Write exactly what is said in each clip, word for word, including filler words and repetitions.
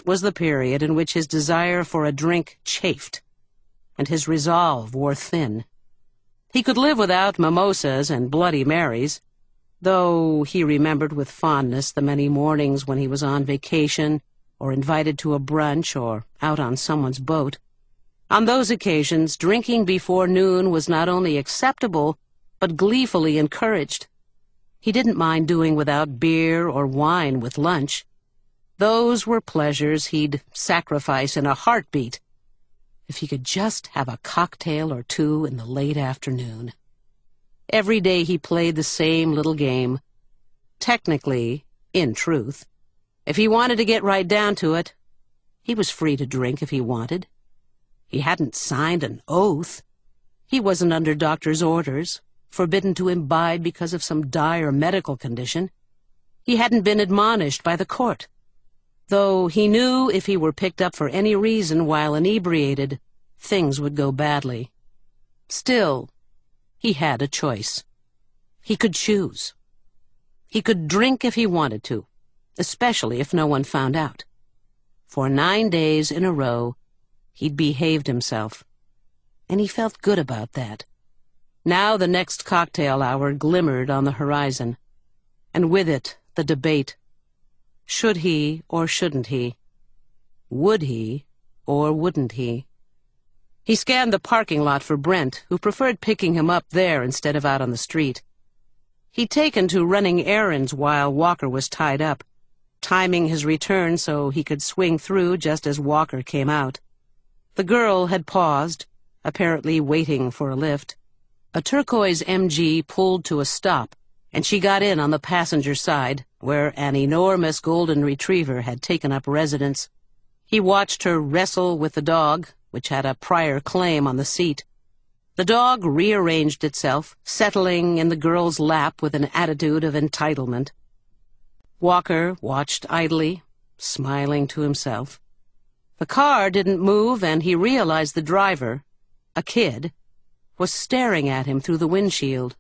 was the period in which his desire for a drink chafed, and his resolve wore thin. He could live without mimosas and Bloody Marys, though he remembered with fondness the many mornings when he was on vacation or invited to a brunch or out on someone's boat. On those occasions, drinking before noon was not only acceptable, but gleefully encouraged. He didn't mind doing without beer or wine with lunch. Those were pleasures he'd sacrifice in a heartbeat if he could just have a cocktail or two in the late afternoon. Every day he played the same little game. Technically, in truth, if he wanted to get right down to it, he was free to drink if he wanted. He hadn't signed an oath. He wasn't under doctor's orders, forbidden to imbibe because of some dire medical condition. He hadn't been admonished by the court, though he knew if he were picked up for any reason while inebriated, things would go badly. Still, he had a choice. He could choose. He could drink if he wanted to, especially if no one found out. For nine days in a row, he'd behaved himself, and he felt good about that. Now the next cocktail hour glimmered on the horizon, and with it the debate. Should he or shouldn't he? Would he or wouldn't he? He scanned the parking lot for Brent, who preferred picking him up there instead of out on the street. He'd taken to running errands while Walker was tied up, timing his return so he could swing through just as Walker came out. The girl had paused, apparently waiting for a lift. A turquoise M G pulled to a stop, and she got in on the passenger side, where an enormous golden retriever had taken up residence. He watched her wrestle with the dog, which had a prior claim on the seat. The dog rearranged itself, settling in the girl's lap with an attitude of entitlement. Walker watched idly, smiling to himself. The car didn't move, and he realized the driver, a kid, was staring at him through the windshield.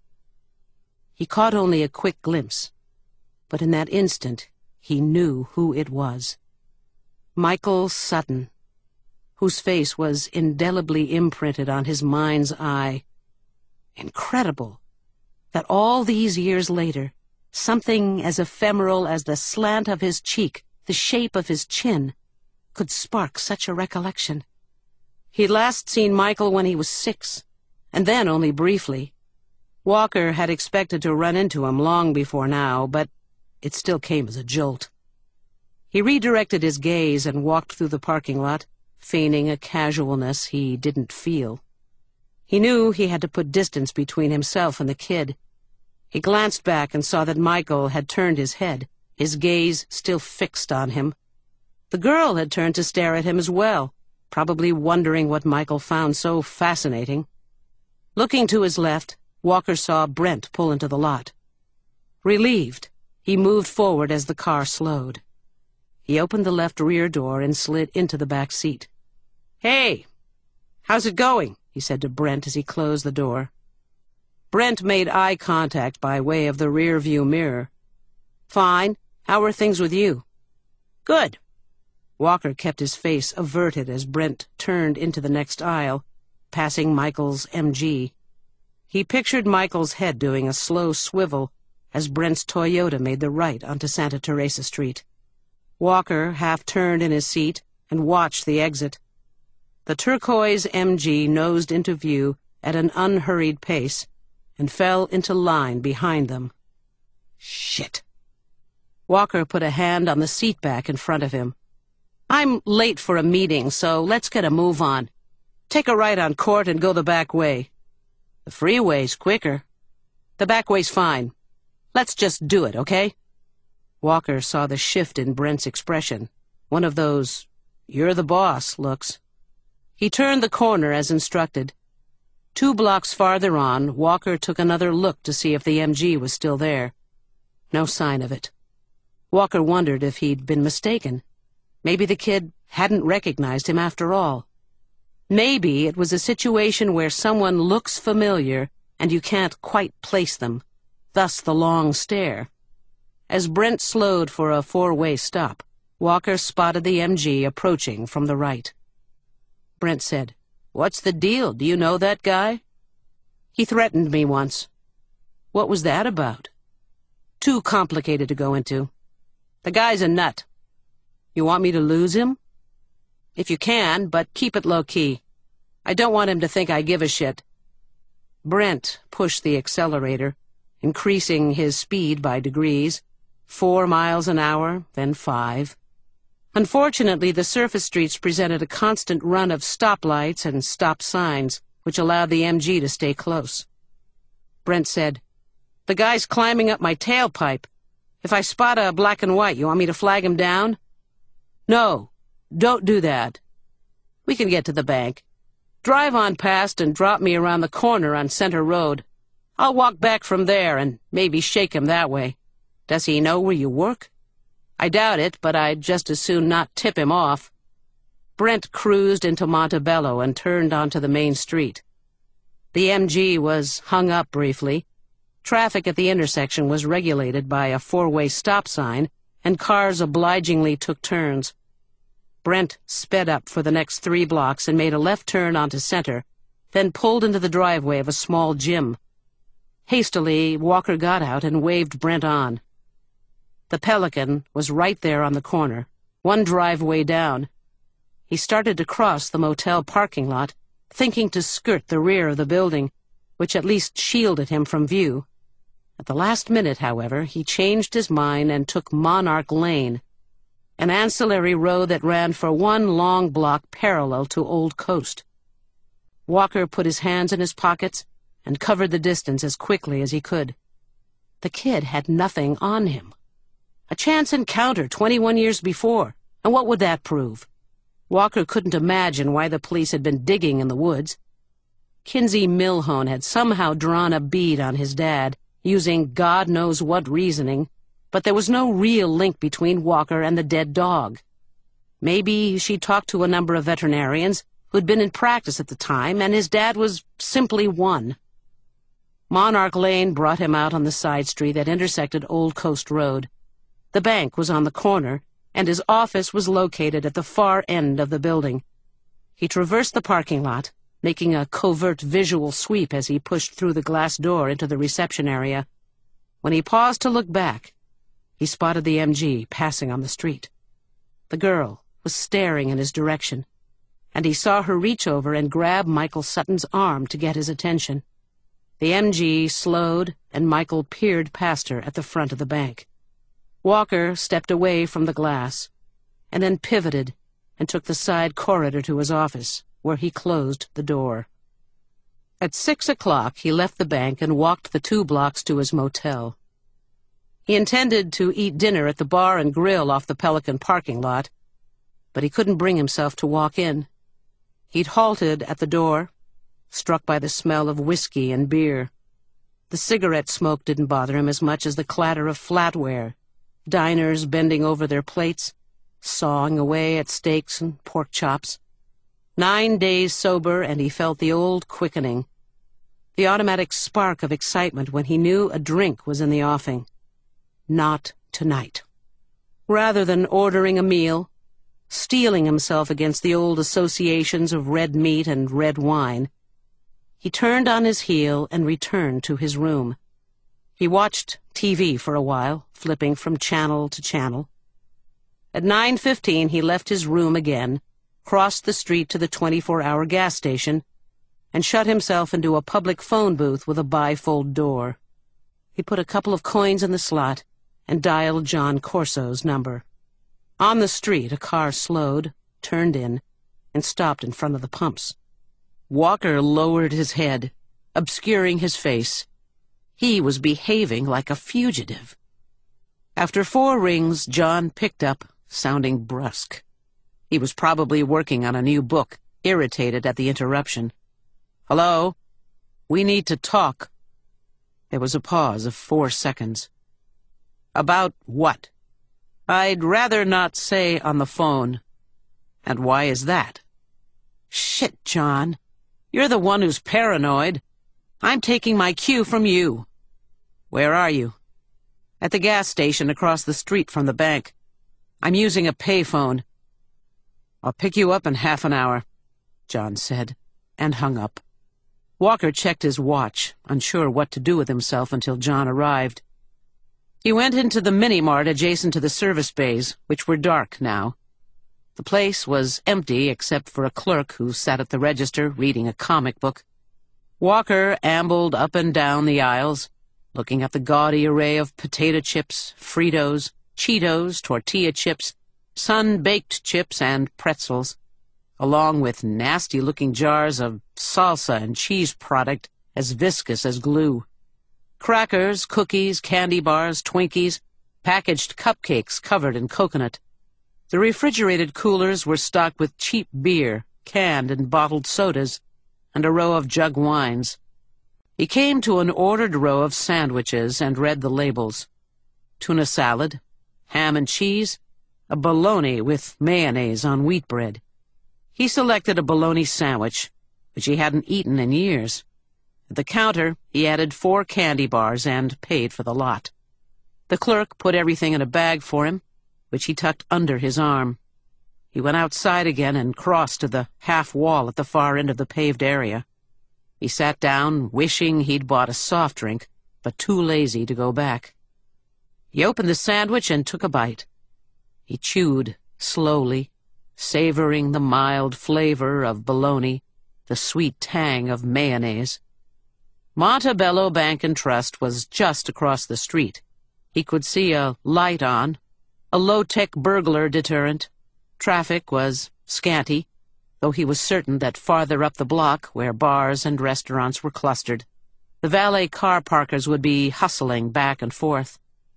He caught only a quick glimpse, but in that instant he knew who it was. Michael Sutton, whose face was indelibly imprinted on his mind's eye. Incredible that all these years later, something as ephemeral as the slant of his cheek, the shape of his chin, could spark such a recollection. He'd last seen Michael when he was six, and then only briefly. Walker had expected to run into him long before now, but it still came as a jolt. He redirected his gaze and walked through the parking lot, feigning a casualness he didn't feel. He knew he had to put distance between himself and the kid. He glanced back and saw that Michael had turned his head, his gaze still fixed on him. The girl had turned to stare at him as well, probably wondering what Michael found so fascinating. Looking to his left, Walker saw Brent pull into the lot. Relieved, he moved forward as the car slowed. He opened the left rear door and slid into the back seat. "Hey, how's it going?" he said to Brent as he closed the door. Brent made eye contact by way of the rear-view mirror. "Fine. How are things with you?" "Good." Walker kept his face averted as Brent turned into the next aisle, passing Michael's M G. He pictured Michael's head doing a slow swivel as Brent's Toyota made the right onto Santa Teresa Street. Walker half-turned in his seat and watched the exit. The turquoise M G nosed into view at an unhurried pace and fell into line behind them. Shit. Walker put a hand on the seat back in front of him. "I'm late for a meeting, so let's get a move on. Take a right on Court and go the back way." "The freeway's quicker." "The back way's fine. Let's just do it, okay?" Walker saw the shift in Brent's expression, one of those "you're the boss" looks. He turned the corner as instructed. Two blocks farther on, Walker took another look to see if the M G was still there. No sign of it. Walker wondered if he'd been mistaken. Maybe the kid hadn't recognized him after all. Maybe it was a situation where someone looks familiar and you can't quite place them, thus the long stare. As Brent slowed for a four-way stop, Walker spotted the M G approaching from the right. Brent said, "What's the deal? Do you know that guy?" "He threatened me once." "What was that about?" "Too complicated to go into. The guy's a nut." "You want me to lose him?" "If you can, but keep it low-key. I don't want him to think I give a shit." Brent pushed the accelerator, increasing his speed by degrees, four miles an hour, then five. Unfortunately, the surface streets presented a constant run of stoplights and stop signs, which allowed the M G to stay close. Brent said, "The guy's climbing up my tailpipe. If I spot a black and white, you want me to flag him down?" "No, don't do that. We can get to the bank. Drive on past and drop me around the corner on Center Road. I'll walk back from there and maybe shake him that way. Does he know where you work?" "I doubt it, but I'd just as soon not tip him off." Brent cruised into Montebello and turned onto the main street. The M G was hung up briefly. Traffic at the intersection was regulated by a four-way stop sign, and cars obligingly took turns. Brent sped up for the next three blocks and made a left turn onto Center, then pulled into the driveway of a small gym. Hastily, Walker got out and waved Brent on. The Pelican was right there on the corner, one driveway down. He started to cross the motel parking lot, thinking to skirt the rear of the building, which at least shielded him from view. At the last minute, however, he changed his mind and took Monarch Lane, an ancillary road that ran for one long block parallel to Old Coast. Walker put his hands in his pockets and covered the distance as quickly as he could. The kid had nothing on him. A chance encounter twenty-one years before, and what would that prove? Walker couldn't imagine why the police had been digging in the woods. Kinsey Milhone had somehow drawn a bead on his dad, using God knows what reasoning, but there was no real link between Walker and the dead dog. Maybe she talked to a number of veterinarians who'd been in practice at the time, and his dad was simply one. Monarch Lane brought him out on the side street that intersected Old Coast Road. The bank was on the corner, and his office was located at the far end of the building. He traversed the parking lot, making a covert visual sweep as he pushed through the glass door into the reception area. When he paused to look back, he spotted the M G passing on the street. The girl was staring in his direction, and he saw her reach over and grab Michael Sutton's arm to get his attention. The M G slowed, and Michael peered past her at the front of the bank. Walker stepped away from the glass, and then pivoted and took the side corridor to his office, where he closed the door. At six o'clock, he left the bank and walked the two blocks to his motel. He intended to eat dinner at the bar and grill off the Pelican parking lot, but he couldn't bring himself to walk in. He'd halted at the door, struck by the smell of whiskey and beer. The cigarette smoke didn't bother him as much as the clatter of flatware, diners bending over their plates, sawing away at steaks and pork chops. Nine days sober, and he felt the old quickening, the automatic spark of excitement when he knew a drink was in the offing. Not tonight. Rather than ordering a meal, steeling himself against the old associations of red meat and red wine, he turned on his heel and returned to his room. He watched T V for a while, flipping from channel to channel. At nine fifteen, he left his room again, crossed the street to the twenty-four hour gas station, and shut himself into a public phone booth with a bifold door. He put a couple of coins in the slot and dialed John Corso's number. On the street, a car slowed, turned in, and stopped in front of the pumps. Walker lowered his head, obscuring his face. He was behaving like a fugitive. After four rings, John picked up, sounding brusque. He was probably working on a new book, irritated at the interruption. "Hello? We need to talk." There was a pause of four seconds. "About what?" "I'd rather not say on the phone." "And why is that?" "Shit, John. You're the one who's paranoid. I'm taking my cue from you." "Where are you?" "At the gas station across the street from the bank." I'm using a payphone." "I'll pick you up in half an hour," John said, and hung up. Walker checked his watch, unsure what to do with himself until John arrived. He went into the mini-mart adjacent to the service bays, which were dark now. The place was empty except for a clerk who sat at the register reading a comic book. Walker ambled up and down the aisles, looking at the gaudy array of potato chips, Fritos, Cheetos, tortilla chips, sun-baked chips, and pretzels, along with nasty-looking jars of salsa and cheese product as viscous as glue. Crackers, cookies, candy bars, Twinkies, packaged cupcakes covered in coconut. The refrigerated coolers were stocked with cheap beer, canned and bottled sodas, and a row of jug wines. He came to an ordered row of sandwiches and read the labels. Tuna salad, ham and cheese, a bologna with mayonnaise on wheat bread. He selected a bologna sandwich, which he hadn't eaten in years. At the counter, he added four candy bars and paid for the lot. The clerk put everything in a bag for him, which he tucked under his arm. He went outside again and crossed to the half wall at the far end of the paved area. He sat down, wishing he'd bought a soft drink, but too lazy to go back. He opened the sandwich and took a bite. He chewed slowly, savoring the mild flavor of bologna, the sweet tang of mayonnaise. Montebello Bank and Trust was just across the street. He could see a light on, a low-tech burglar deterrent. Traffic was scanty, though he was certain that farther up the block, where bars and restaurants were clustered, the valet car parkers would be hustling back and forth.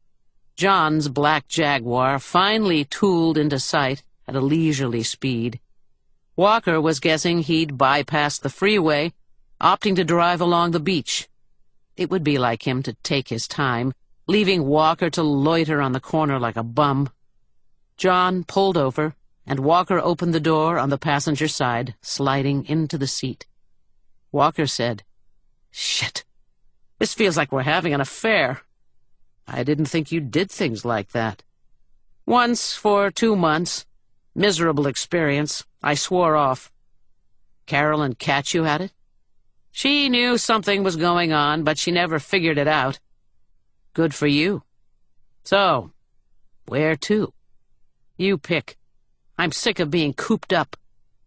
John's black Jaguar finally tooled into sight at a leisurely speed. Walker was guessing he'd bypassed the freeway, opting to drive along the beach. It would be like him to take his time, leaving Walker to loiter on the corner like a bum. John pulled over, and Walker opened the door on the passenger side, sliding into the seat. Walker said, "Shit, this feels like we're having an affair. I didn't think you did things like that." "Once for two months. Miserable experience. I swore off." "Carolyn catch you at it?" "She knew something was going on, but she never figured it out." "Good for you. So, where to?" "You pick. I'm sick of being cooped up."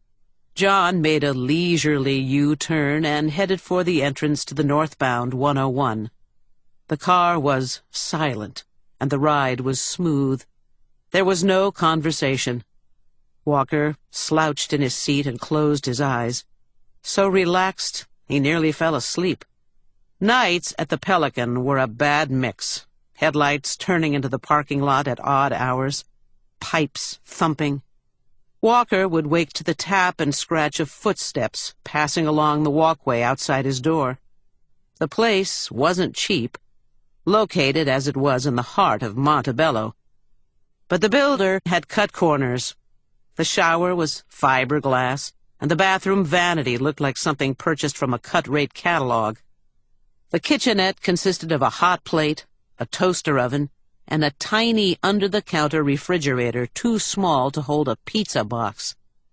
John made a leisurely U-turn and headed for the entrance to the northbound one oh one. The car was silent, and the ride was smooth. There was no conversation. Walker slouched in his seat and closed his eyes. So relaxed, he nearly fell asleep. Nights at the Pelican were a bad mix. Headlights turning into the parking lot at odd hours. Pipes thumping. Walker would wake to the tap and scratch of footsteps passing along the walkway outside his door. The place wasn't cheap, located as it was in the heart of Montebello. But the builder had cut corners. The shower was fiberglass, and the bathroom vanity looked like something purchased from a cut-rate catalog. The kitchenette consisted of a hot plate, a toaster oven, and a tiny under-the-counter refrigerator too small to hold a pizza box.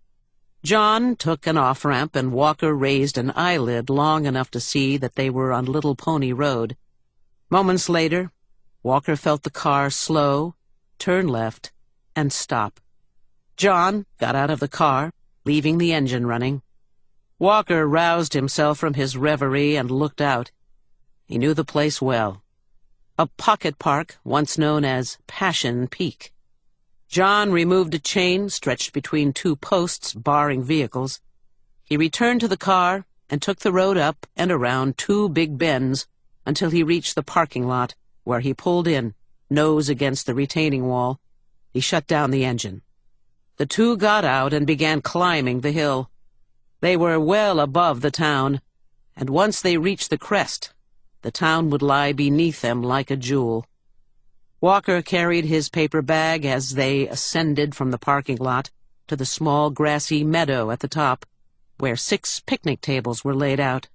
John took an off-ramp, and Walker raised an eyelid long enough to see that they were on Little Pony Road. Moments later, Walker felt the car slow, turn left, and stop. John got out of the car, leaving the engine running. Walker roused himself from his reverie and looked out. He knew the place well. A pocket park once known as Passion Peak. John removed a chain stretched between two posts barring vehicles. He returned to the car and took the road up and around two big bends until he reached the parking lot, where he pulled in, nose against the retaining wall. He shut down the engine. The two got out and began climbing the hill. They were well above the town, and once they reached the crest, the town would lie beneath them like a jewel. Walker carried his paper bag as they ascended from the parking lot to the small grassy meadow at the top, where six picnic tables were laid out.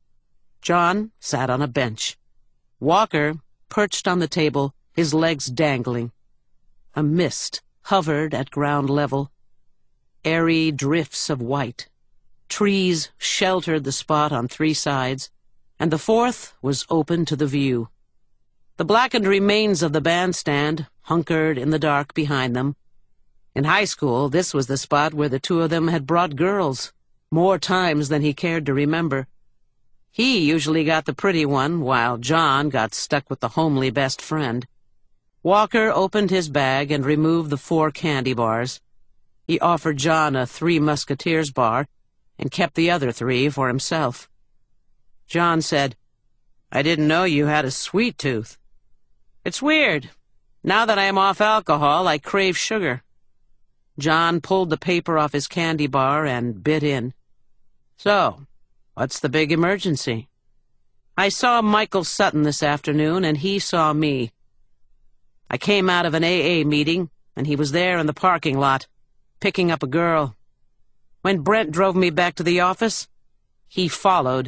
John sat on a bench. Walker perched on the table, his legs dangling. A mist hovered at ground level. Airy drifts of white. Trees sheltered the spot on three sides, and the fourth was open to the view. The blackened remains of the bandstand hunkered in the dark behind them. In high school, this was the spot where the two of them had brought girls, more times than he cared to remember. He usually got the pretty one, while John got stuck with the homely best friend. Walker opened his bag and removed the four candy bars. He offered John a Three Musketeers bar and kept the other three for himself. John said, "I didn't know you had a sweet tooth." "It's weird. Now that I am off alcohol, I crave sugar." John pulled the paper off his candy bar and bit in. "So, what's the big emergency?" "I saw Michael Sutton this afternoon, and he saw me. I came out of an A A meeting, and he was there in the parking lot, picking up a girl. When Brent drove me back to the office, he followed."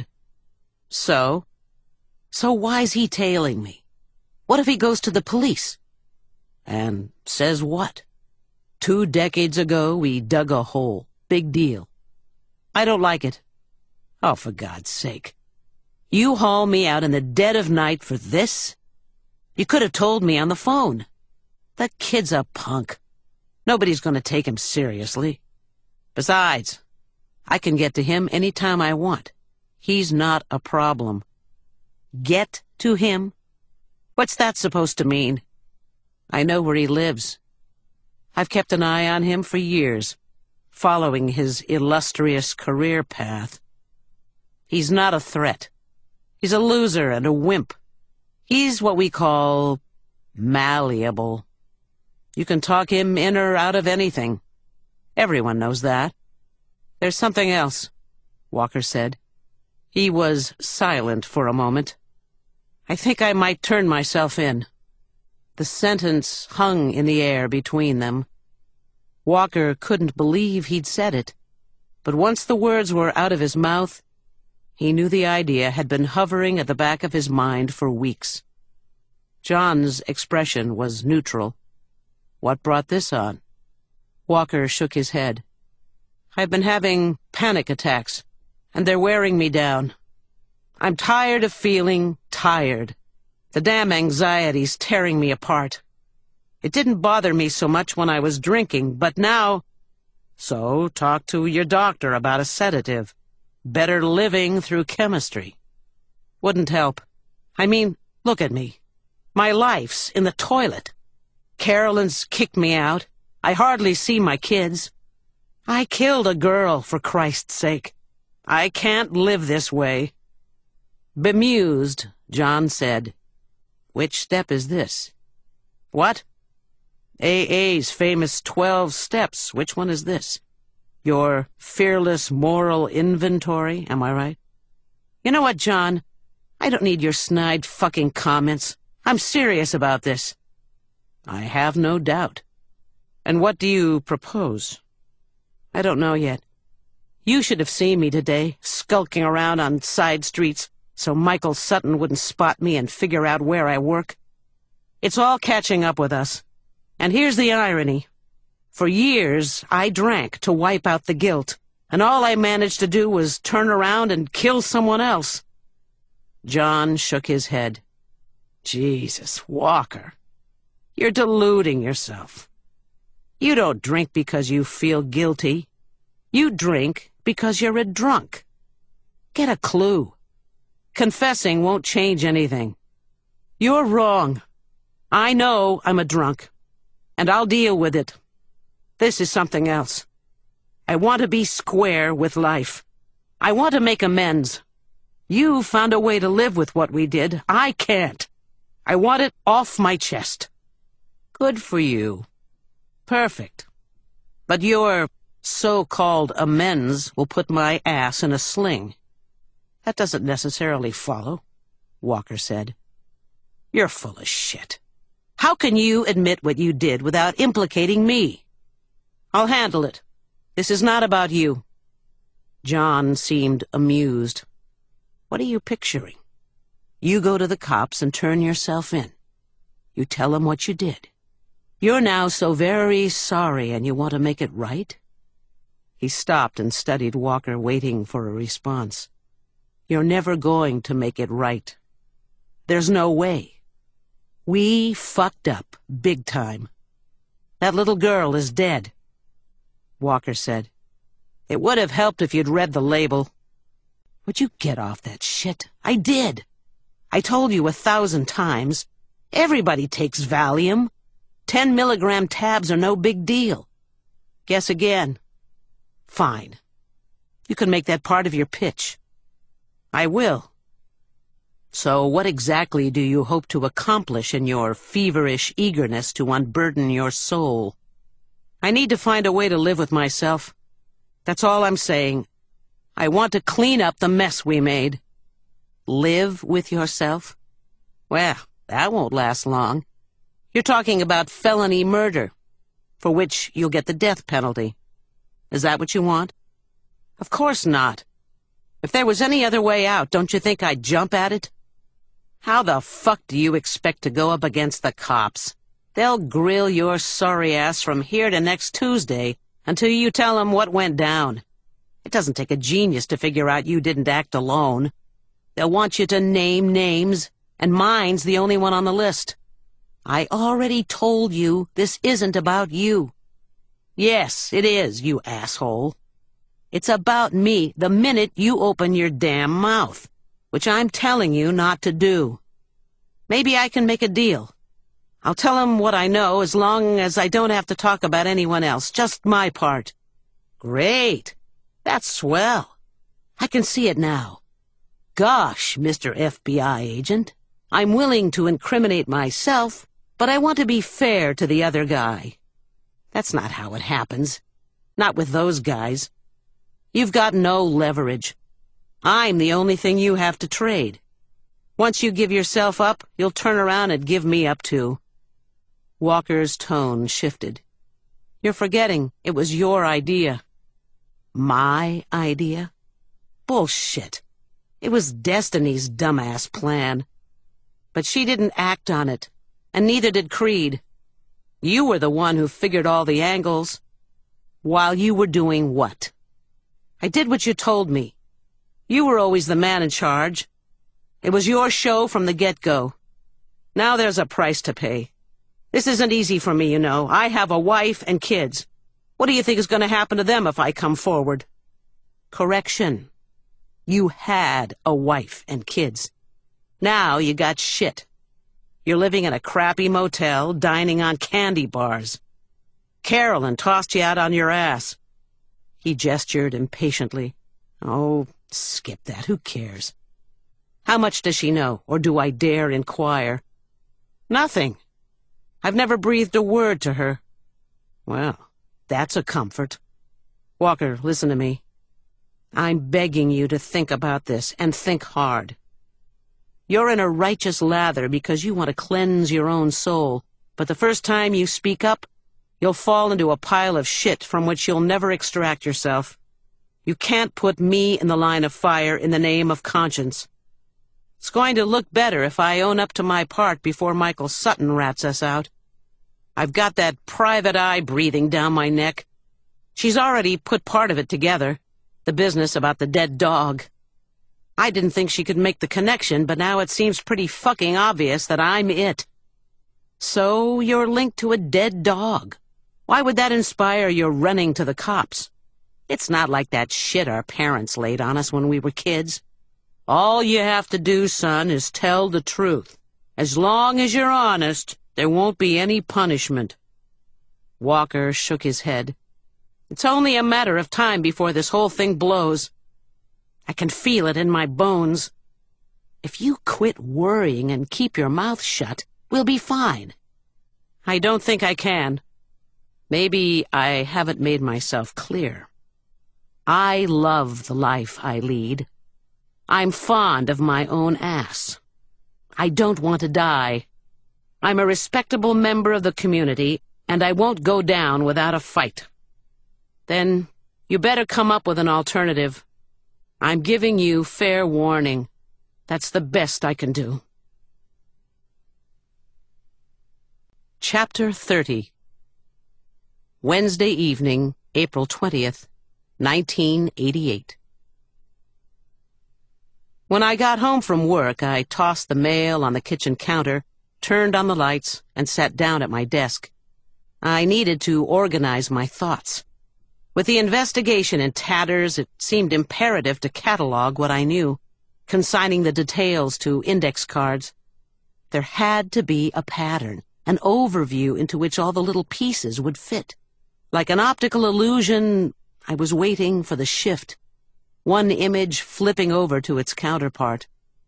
"So? So why's he tailing me? What if he goes to the police?" "And says what? Two decades ago, we dug a hole. Big deal." "I don't like it." "Oh, for God's sake. You haul me out in the dead of night for this? You could have told me on the phone. That kid's a punk. Nobody's going to take him seriously. Besides, I can get to him any time I want. He's not a problem." "Get to him? What's that supposed to mean?" "I know where he lives. I've kept an eye on him for years, following his illustrious career path. He's not a threat. He's a loser and a wimp. He's what we call malleable. You can talk him in or out of anything. Everyone knows that." "There's something else," Walker said. He was silent for a moment. "I think I might turn myself in." The sentence hung in the air between them. Walker couldn't believe he'd said it, but once the words were out of his mouth, he knew the idea had been hovering at the back of his mind for weeks. John's expression was neutral. "What brought this on?" Walker shook his head. "I've been having panic attacks, and they're wearing me down. I'm tired of feeling tired. The damn anxiety's tearing me apart. It didn't bother me so much when I was drinking, but now—" "So talk to your doctor about a sedative. Better living through chemistry." "Wouldn't help. I mean, look at me. My life's in the toilet. Carolyn's kicked me out. I hardly see my kids. I killed a girl, for Christ's sake. I can't live this way." Bemused, John said, "Which step is this?" "What?" "A A's famous twelve steps. Which one is this? Your fearless moral inventory, am I right?" "You know what, John? I don't need your snide fucking comments. I'm serious about this." "I have no doubt. And what do you propose?" "I don't know yet. You should have seen me today, skulking around on side streets so Michael Sutton wouldn't spot me and figure out where I work. It's all catching up with us. And here's the irony. For years, I drank to wipe out the guilt, and all I managed to do was turn around and kill someone else." John shook his head. "Jesus, Walker, you're deluding yourself. You don't drink because you feel guilty. You drink because you're a drunk. Get a clue. Confessing won't change anything. You're wrong. I know I'm a drunk, and I'll deal with it. This is something else. I want to be square with life. I want to make amends. You found a way to live with what we did. I can't. I want it off my chest." "Good for you. Perfect. But your so-called amends will put my ass in a sling." "That doesn't necessarily follow," Walker said. "You're full of shit. How can you admit what you did without implicating me?" "I'll handle it. This is not about you." John seemed amused. "What are you picturing? You go to the cops and turn yourself in. You tell them what you did. You're now so very sorry and you want to make it right? He stopped and studied Walker, waiting for a response. You're never going to make it right. There's no way. We fucked up, big time. That little girl is dead. Walker said, It would have helped if you'd read the label. Would you get off that shit? I did. I told you a thousand times. Everybody takes Valium. Ten milligram tabs are no big deal. Guess again. Fine. You can make that part of your pitch. I will. So what exactly do you hope to accomplish in your feverish eagerness to unburden your soul? I need to find a way to live with myself. That's all I'm saying. I want to clean up the mess we made. Live with yourself? Well, that won't last long. You're talking about felony murder, for which you'll get the death penalty. Is that what you want? Of course not. If there was any other way out, don't you think I'd jump at it? How the fuck do you expect to go up against the cops? They'll grill your sorry ass from here to next Tuesday until you tell them what went down. It doesn't take a genius to figure out you didn't act alone. They'll want you to name names, and mine's the only one on the list. I already told you this isn't about you. Yes, it is, you asshole. It's about me the minute you open your damn mouth, which I'm telling you not to do. Maybe I can make a deal. I'll tell him what I know as long as I don't have to talk about anyone else, just my part. Great. That's swell. I can see it now. Gosh, Mister F B I agent, I'm willing to incriminate myself, but I want to be fair to the other guy. That's not how it happens. Not with those guys. You've got no leverage. I'm the only thing you have to trade. Once you give yourself up, you'll turn around and give me up too. Walker's tone shifted. You're forgetting it was your idea. My idea? Bullshit. It was Destiny's dumbass plan. But she didn't act on it, and neither did Creed. You were the one who figured all the angles. While you were doing what? I did what you told me. You were always the man in charge. It was your show from the get-go. Now there's a price to pay. This isn't easy for me, you know. I have a wife and kids. What do you think is going to happen to them if I come forward? Correction. You had a wife and kids. Now you got shit. You're living in a crappy motel, dining on candy bars. Carolyn tossed you out on your ass. He gestured impatiently. Oh, skip that. Who cares? How much does she know, or do I dare inquire? Nothing. I've never breathed a word to her. Well, that's a comfort. Walker, listen to me. I'm begging you to think about this, and think hard. You're in a righteous lather because you want to cleanse your own soul, but the first time you speak up, you'll fall into a pile of shit from which you'll never extract yourself. You can't put me in the line of fire in the name of conscience. It's going to look better if I own up to my part before Michael Sutton rats us out. I've got that private eye breathing down my neck. She's already put part of it together, the business about the dead dog. I didn't think she could make the connection, but now it seems pretty fucking obvious that I'm it. So you're linked to a dead dog. Why would that inspire your running to the cops? It's not like that shit our parents laid on us when we were kids. All you have to do, son, is tell the truth. As long as you're honest, there won't be any punishment. Walker shook his head. It's only a matter of time before this whole thing blows. I can feel it in my bones. If you quit worrying and keep your mouth shut, we'll be fine. I don't think I can. Maybe I haven't made myself clear. I love the life I lead. I'm fond of my own ass. I don't want to die. I'm a respectable member of the community, and I won't go down without a fight. Then you better come up with an alternative. I'm giving you fair warning. That's the best I can do. Chapter thirty. Wednesday evening, April twentieth, nineteen eighty-eight. When I got home from work, I tossed the mail on the kitchen counter, turned on the lights, and sat down at my desk. I needed to organize my thoughts. With the investigation in tatters, it seemed imperative to catalog what I knew, consigning the details to index cards. There had to be a pattern, an overview into which all the little pieces would fit. Like an optical illusion, I was waiting for the shift, one image flipping over to its counterpart.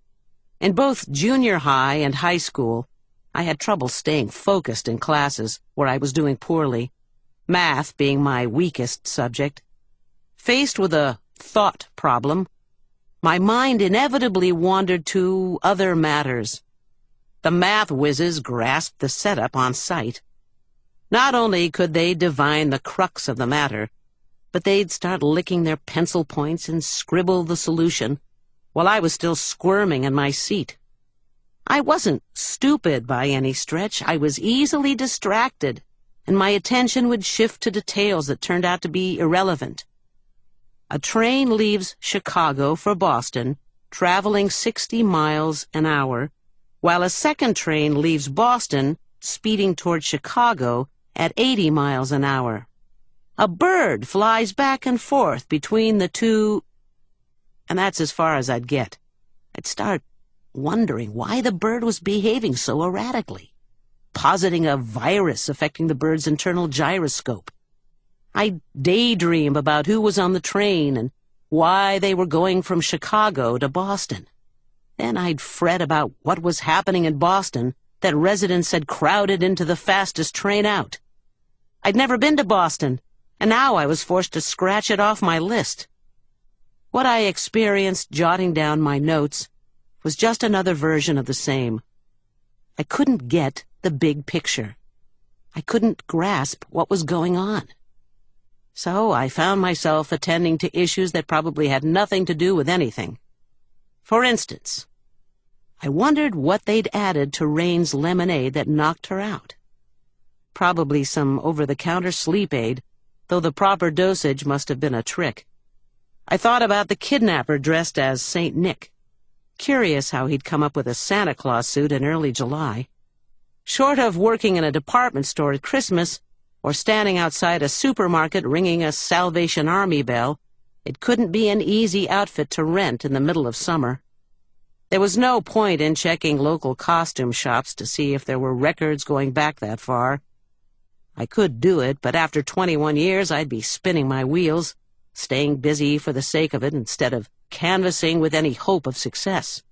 In both junior high and high school, I had trouble staying focused in classes where I was doing poorly, math being my weakest subject. Faced with a thought problem, my mind inevitably wandered to other matters. The math whizzes grasped the setup on sight. Not only could they divine the crux of the matter, but they'd start licking their pencil points and scribble the solution, while I was still squirming in my seat. I wasn't stupid by any stretch. I was easily distracted, and my attention would shift to details that turned out to be irrelevant. A train leaves Chicago for Boston, traveling sixty miles an hour, while a second train leaves Boston, speeding toward Chicago at eighty miles an hour. A bird flies back and forth between the two, and that's as far as I'd get. I'd start wondering why the bird was behaving so erratically, positing a virus affecting the bird's internal gyroscope. I'd daydream about who was on the train and why they were going from Chicago to Boston. Then I'd fret about what was happening in Boston that residents had crowded into the fastest train out. I'd never been to Boston, and now I was forced to scratch it off my list. What I experienced jotting down my notes was just another version of the same. I couldn't get the big picture. I couldn't grasp what was going on. So I found myself attending to issues that probably had nothing to do with anything. For instance, I wondered what they'd added to Rain's lemonade that knocked her out. Probably some over-the-counter sleep aid, though the proper dosage must have been a trick. I thought about the kidnapper dressed as Saint Nick. Curious how he'd come up with a Santa Claus suit in early July. Short of working in a department store at Christmas or standing outside a supermarket ringing a Salvation Army bell, it couldn't be an easy outfit to rent in the middle of summer. There was no point in checking local costume shops to see if there were records going back that far. I could do it, but after twenty-one years I'd be spinning my wheels, staying busy for the sake of it instead of canvassing with any hope of success.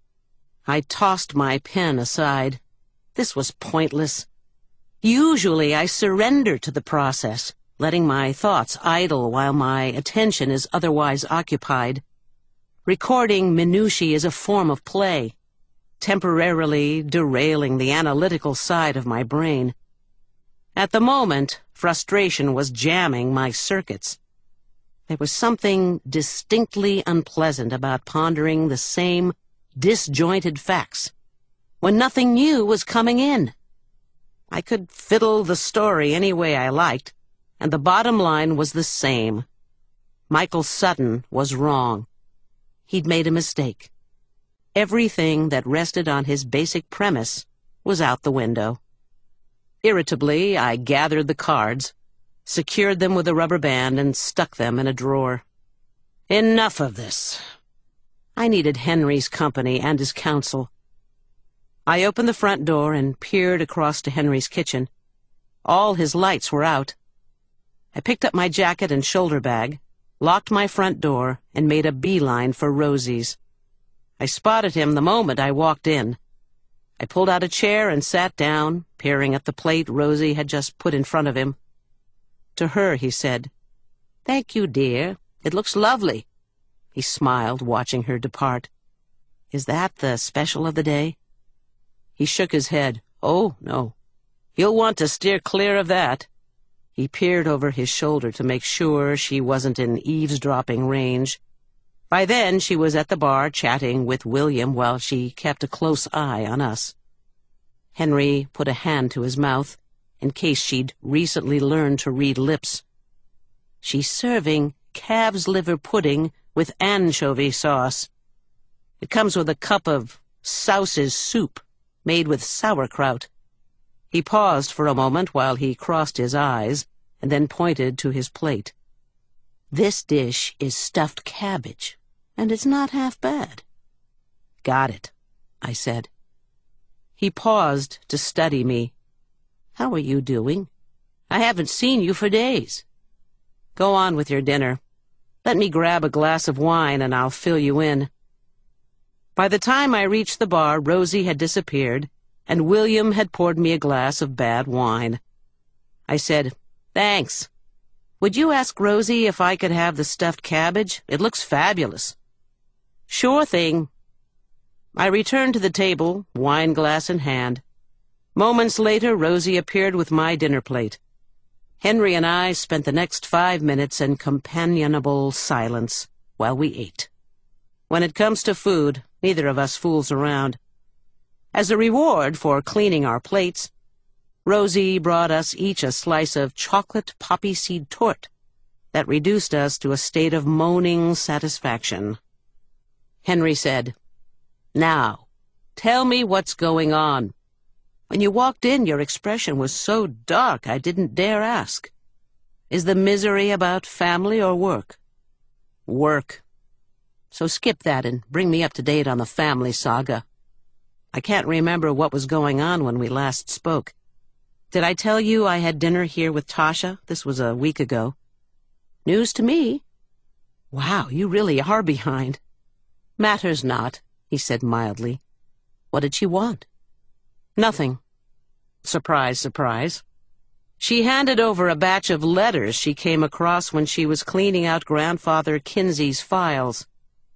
I tossed my pen aside. This was pointless. Usually I surrender to the process, letting my thoughts idle while my attention is otherwise occupied. Recording minutiae is a form of play, temporarily derailing the analytical side of my brain. At the moment, frustration was jamming my circuits. There was something distinctly unpleasant about pondering the same disjointed facts when nothing new was coming in. I could fiddle the story any way I liked, and the bottom line was the same. Michael Sutton was wrong. He'd made a mistake. Everything that rested on his basic premise was out the window. Irritably, I gathered the cards, secured them with a rubber band, and stuck them in a drawer. Enough of this. I needed Henry's company and his counsel. I opened the front door and peered across to Henry's kitchen. All his lights were out. I picked up my jacket and shoulder bag, locked my front door, and made a beeline for Rosie's. I spotted him the moment I walked in. I pulled out a chair and sat down, peering at the plate Rosie had just put in front of him. To her, he said, "Thank you, dear. It looks lovely." He smiled, watching her depart. "Is that the special of the day?" He shook his head. "Oh, no. You'll want to steer clear of that." He peered over his shoulder to make sure she wasn't in eavesdropping range. By then, she was at the bar chatting with William while she kept a close eye on us. Henry put a hand to his mouth, in case she'd recently learned to read lips. "She's serving calf's liver pudding with anchovy sauce. It comes with a cup of Souse's soup, made with sauerkraut." He paused for a moment while he crossed his eyes, and then pointed to his plate. "This dish is stuffed cabbage, and it's not half bad." "Got it," I said. He paused to study me. "How are you doing? I haven't seen you for days." "Go on with your dinner. Let me grab a glass of wine and I'll fill you in." By the time I reached the bar, Rosie had disappeared, and William had poured me a glass of bad wine. I said, "Thanks. Would you ask Rosie if I could have the stuffed cabbage? It looks fabulous." "Sure thing." I returned to the table, wine glass in hand. Moments later, Rosie appeared with my dinner plate. Henry and I spent the next five minutes in companionable silence while we ate. When it comes to food, neither of us fools around. As a reward for cleaning our plates, Rosie brought us each a slice of chocolate poppy seed torte that reduced us to a state of moaning satisfaction. Henry said, "Now, tell me what's going on. When you walked in, your expression was so dark I didn't dare ask. Is the misery about family or work?" "Work. So skip that and bring me up to date on the family saga. I can't remember what was going on when we last spoke. Did I tell you I had dinner here with Tasha? This was a week ago." "News to me." "Wow, you really are behind." "Matters not," he said mildly. "What did she want?" "Nothing." Surprise, surprise. She handed over a batch of letters she came across when she was cleaning out Grandfather Kinsey's files.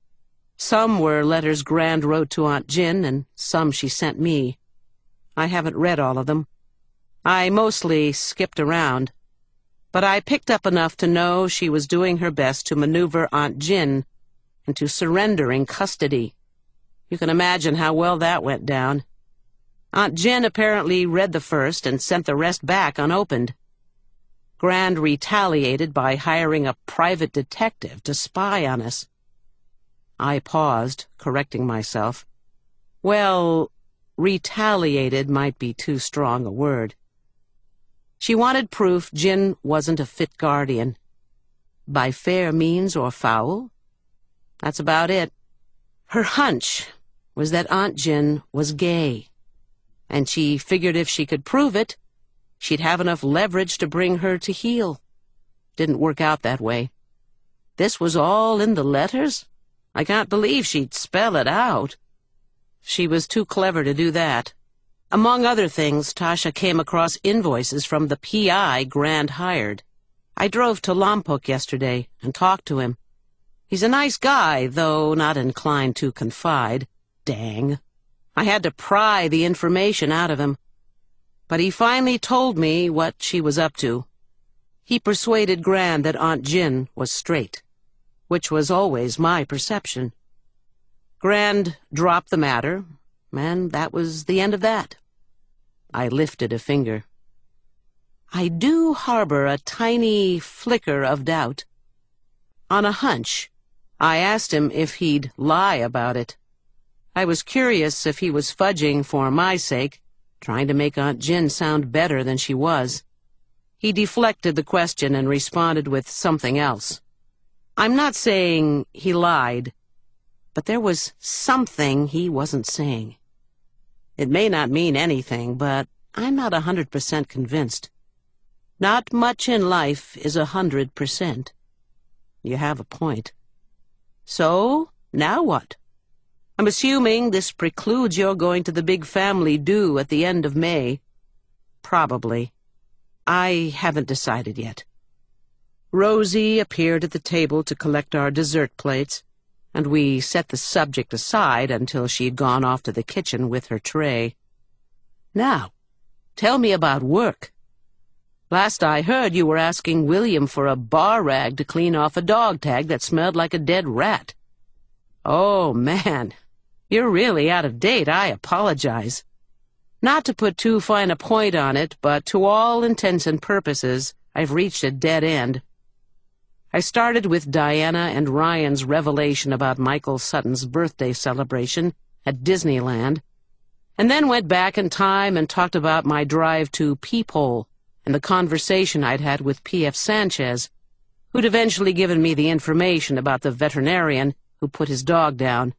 Some were letters Grand wrote to Aunt Jin, and some she sent me. I haven't read all of them. I mostly skipped around, but I picked up enough to know she was doing her best to maneuver Aunt Jin into surrendering custody. You can imagine how well that went down. Aunt Jin apparently read the first and sent the rest back unopened. Grand retaliated by hiring a private detective to spy on us. I paused, correcting myself. Well, retaliated might be too strong a word. She wanted proof Jin wasn't a fit guardian. By fair means or foul? That's about it. Her hunch was that Aunt Jin was gay, and she figured if she could prove it, she'd have enough leverage to bring her to heel. Didn't work out that way. This was all in the letters? I can't believe she'd spell it out. She was too clever to do that. Among other things, Tasha came across invoices from the P I Grand hired. I drove to Lompoc yesterday and talked to him. He's a nice guy, though not inclined to confide. Dang. I had to pry the information out of him. But he finally told me what she was up to. He persuaded Grand that Aunt Jin was straight, which was always my perception. Grand dropped the matter, and that was the end of that. I lifted a finger. I do harbor a tiny flicker of doubt. On a hunch, I asked him if he'd lie about it. I was curious if he was fudging for my sake, trying to make Aunt Jin sound better than she was. He deflected the question and responded with something else. I'm not saying he lied, but there was something he wasn't saying. It may not mean anything, but I'm not a hundred percent convinced. Not much in life is a hundred percent. You have a point. So, now what? I'm assuming this precludes your going to the big family do at the end of May. Probably. I haven't decided yet. Rosie appeared at the table to collect our dessert plates, and we set the subject aside until she'd gone off to the kitchen with her tray. Now, tell me about work. Last I heard, you were asking William for a bar rag to clean off a dog tag that smelled like a dead rat. Oh, man, you're really out of date. I apologize. Not to put too fine a point on it, but to all intents and purposes, I've reached a dead end. I started with Diana and Ryan's revelation about Michael Sutton's birthday celebration at Disneyland, and then went back in time and talked about my drive to Peephole and the conversation I'd had with P F Sanchez, who'd eventually given me the information about the veterinarian who put his dog down.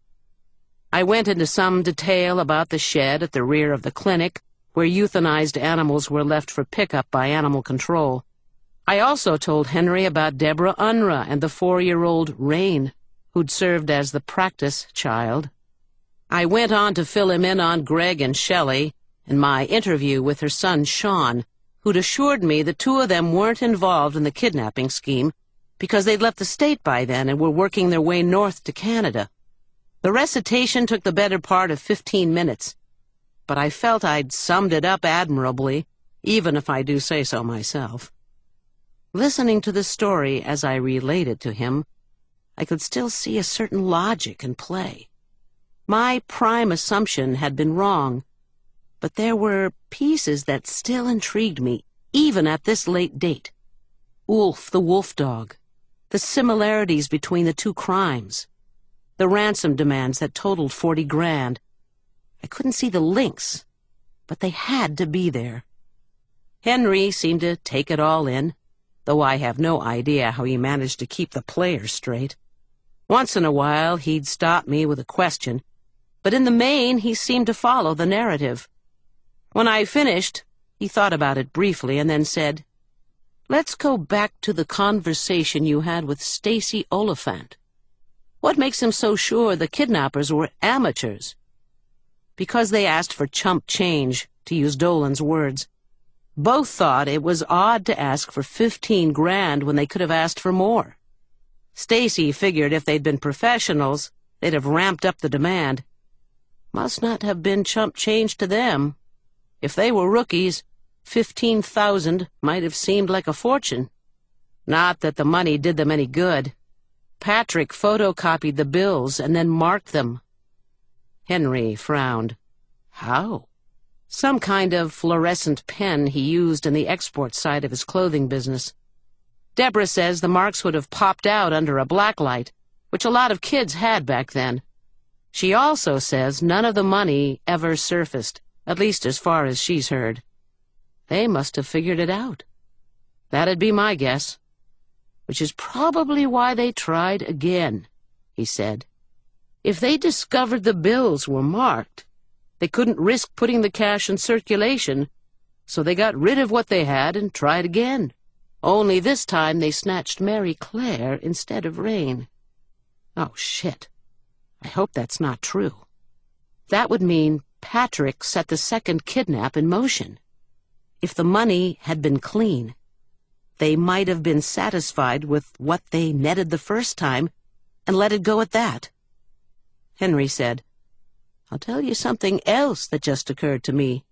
I went into some detail about the shed at the rear of the clinic where euthanized animals were left for pickup by animal control. I also told Henry about Deborah Unruh and the four-year-old Rain, who'd served as the practice child. I went on to fill him in on Greg and Shelley and my interview with her son Sean, who'd assured me the two of them weren't involved in the kidnapping scheme because they'd left the state by then and were working their way north to Canada. The recitation took the better part of fifteen minutes, but I felt I'd summed it up admirably, even if I do say so myself. Listening to the story as I related to him, I could still see a certain logic in play. My prime assumption had been wrong, but there were pieces that still intrigued me, even at this late date. Ulf the wolf dog, the similarities between the two crimes, the ransom demands that totaled forty grand. I couldn't see the links, but they had to be there. Henry seemed to take it all in, though I have no idea how he managed to keep the players straight. Once in a while, he'd stop me with a question, but in the main, he seemed to follow the narrative. When I finished, he thought about it briefly and then said, "Let's go back to the conversation you had with Stacy Oliphant. What makes him so sure the kidnappers were amateurs?" Because they asked for chump change, to use Dolan's words. Both thought it was odd to ask for fifteen grand when they could have asked for more. Stacy figured if they'd been professionals, they'd have ramped up the demand. Must not have been chump change to them. If they were rookies, fifteen thousand might have seemed like a fortune. Not that the money did them any good. Patrick photocopied the bills and then marked them. Henry frowned. How? Some kind of fluorescent pen he used in the export side of his clothing business. Deborah says the marks would have popped out under a blacklight, which a lot of kids had back then. She also says none of the money ever surfaced, at least as far as she's heard. They must have figured it out. That'd be my guess. Which is probably why they tried again, he said. If they discovered the bills were marked, they couldn't risk putting the cash in circulation, so they got rid of what they had and tried again. Only this time they snatched Mary Claire instead of Rain. Oh, shit. I hope that's not true. That would mean Patrick set the second kidnap in motion. If the money had been clean, they might have been satisfied with what they netted the first time and let it go at that. Henry said, I'll tell you something else that just occurred to me.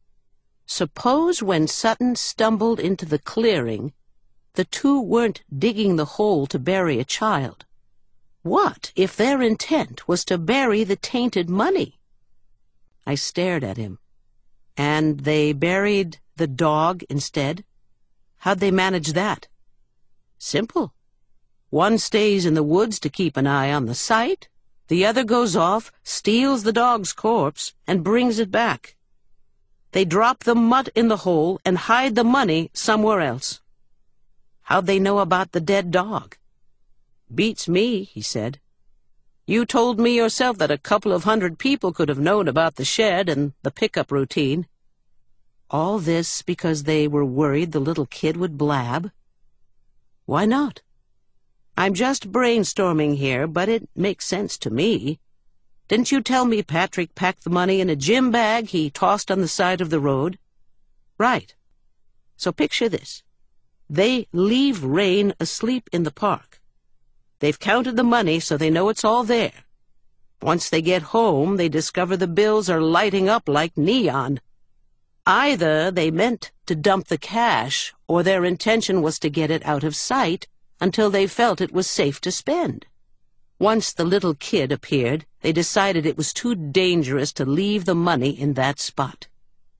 Suppose when Sutton stumbled into the clearing, the two weren't digging the hole to bury a child. What if their intent was to bury the tainted money? I stared at him. And they buried the dog instead? How'd they manage that? Simple. One stays in the woods to keep an eye on the site. The other goes off, steals the dog's corpse, and brings it back. They drop the mutt in the hole and hide the money somewhere else. How'd they know about the dead dog? Beats me, he said. You told me yourself that a couple of hundred people could have known about the shed and the pickup routine. All this because they were worried the little kid would blab? Why not? I'm just brainstorming here, but it makes sense to me. Didn't you tell me Patrick packed the money in a gym bag he tossed on the side of the road? Right. So picture this. They leave Rain asleep in the park. They've counted the money so they know it's all there. Once they get home, they discover the bills are lighting up like neon. Either they meant to dump the cash, or their intention was to get it out of sight until they felt it was safe to spend. Once the little kid appeared, they decided it was too dangerous to leave the money in that spot.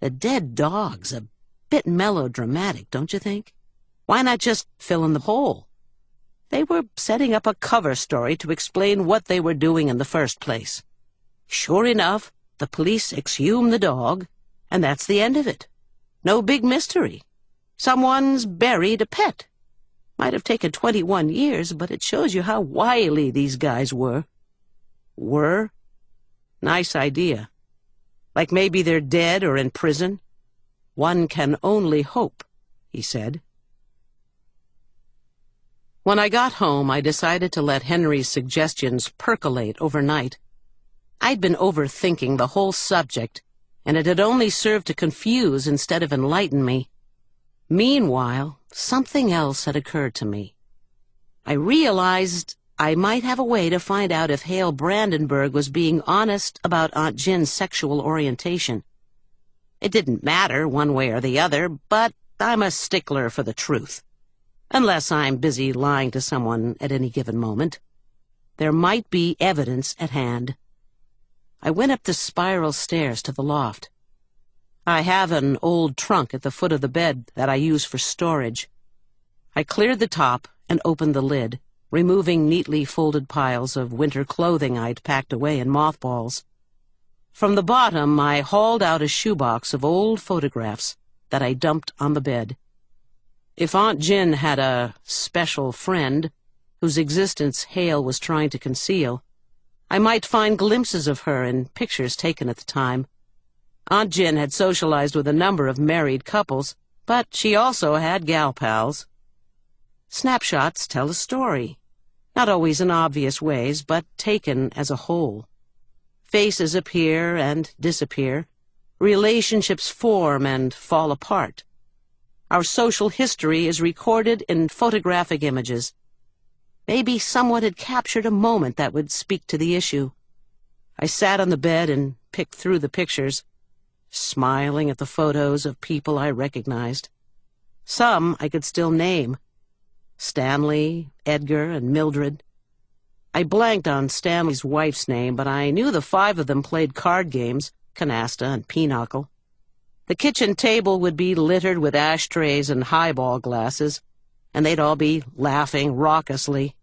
The dead dog's a bit melodramatic, don't you think? Why not just fill in the hole? They were setting up a cover story to explain what they were doing in the first place. Sure enough, the police exhume the dog, and that's the end of it. No big mystery. Someone's buried a pet. Might have taken twenty-one years, but it shows you how wily these guys were. Were? Nice idea. Like maybe they're dead or in prison. One can only hope, he said. When I got home, I decided to let Henry's suggestions percolate overnight. I'd been overthinking the whole subject, and it had only served to confuse instead of enlighten me. Meanwhile, something else had occurred to me. I realized I might have a way to find out if Hale Brandenburg was being honest about Aunt Gin's sexual orientation. It didn't matter one way or the other, but I'm a stickler for the truth. Unless I'm busy lying to someone at any given moment. There might be evidence at hand. I went up the spiral stairs to the loft. I have an old trunk at the foot of the bed that I use for storage. I cleared the top and opened the lid, removing neatly folded piles of winter clothing I'd packed away in mothballs. From the bottom, I hauled out a shoebox of old photographs that I dumped on the bed. If Aunt Gin had a special friend, whose existence Hale was trying to conceal, I might find glimpses of her in pictures taken at the time. Aunt Gin had socialized with a number of married couples, but she also had gal pals. Snapshots tell a story, not always in obvious ways, but taken as a whole. Faces appear and disappear. Relationships form and fall apart. Our social history is recorded in photographic images. Maybe someone had captured a moment that would speak to the issue. I sat on the bed and picked through the pictures, smiling at the photos of people I recognized. Some I could still name. Stanley, Edgar, and Mildred. I blanked on Stanley's wife's name, but I knew the five of them played card games, canasta and pinochle. The kitchen table would be littered with ashtrays and highball glasses, and they'd all be laughing raucously.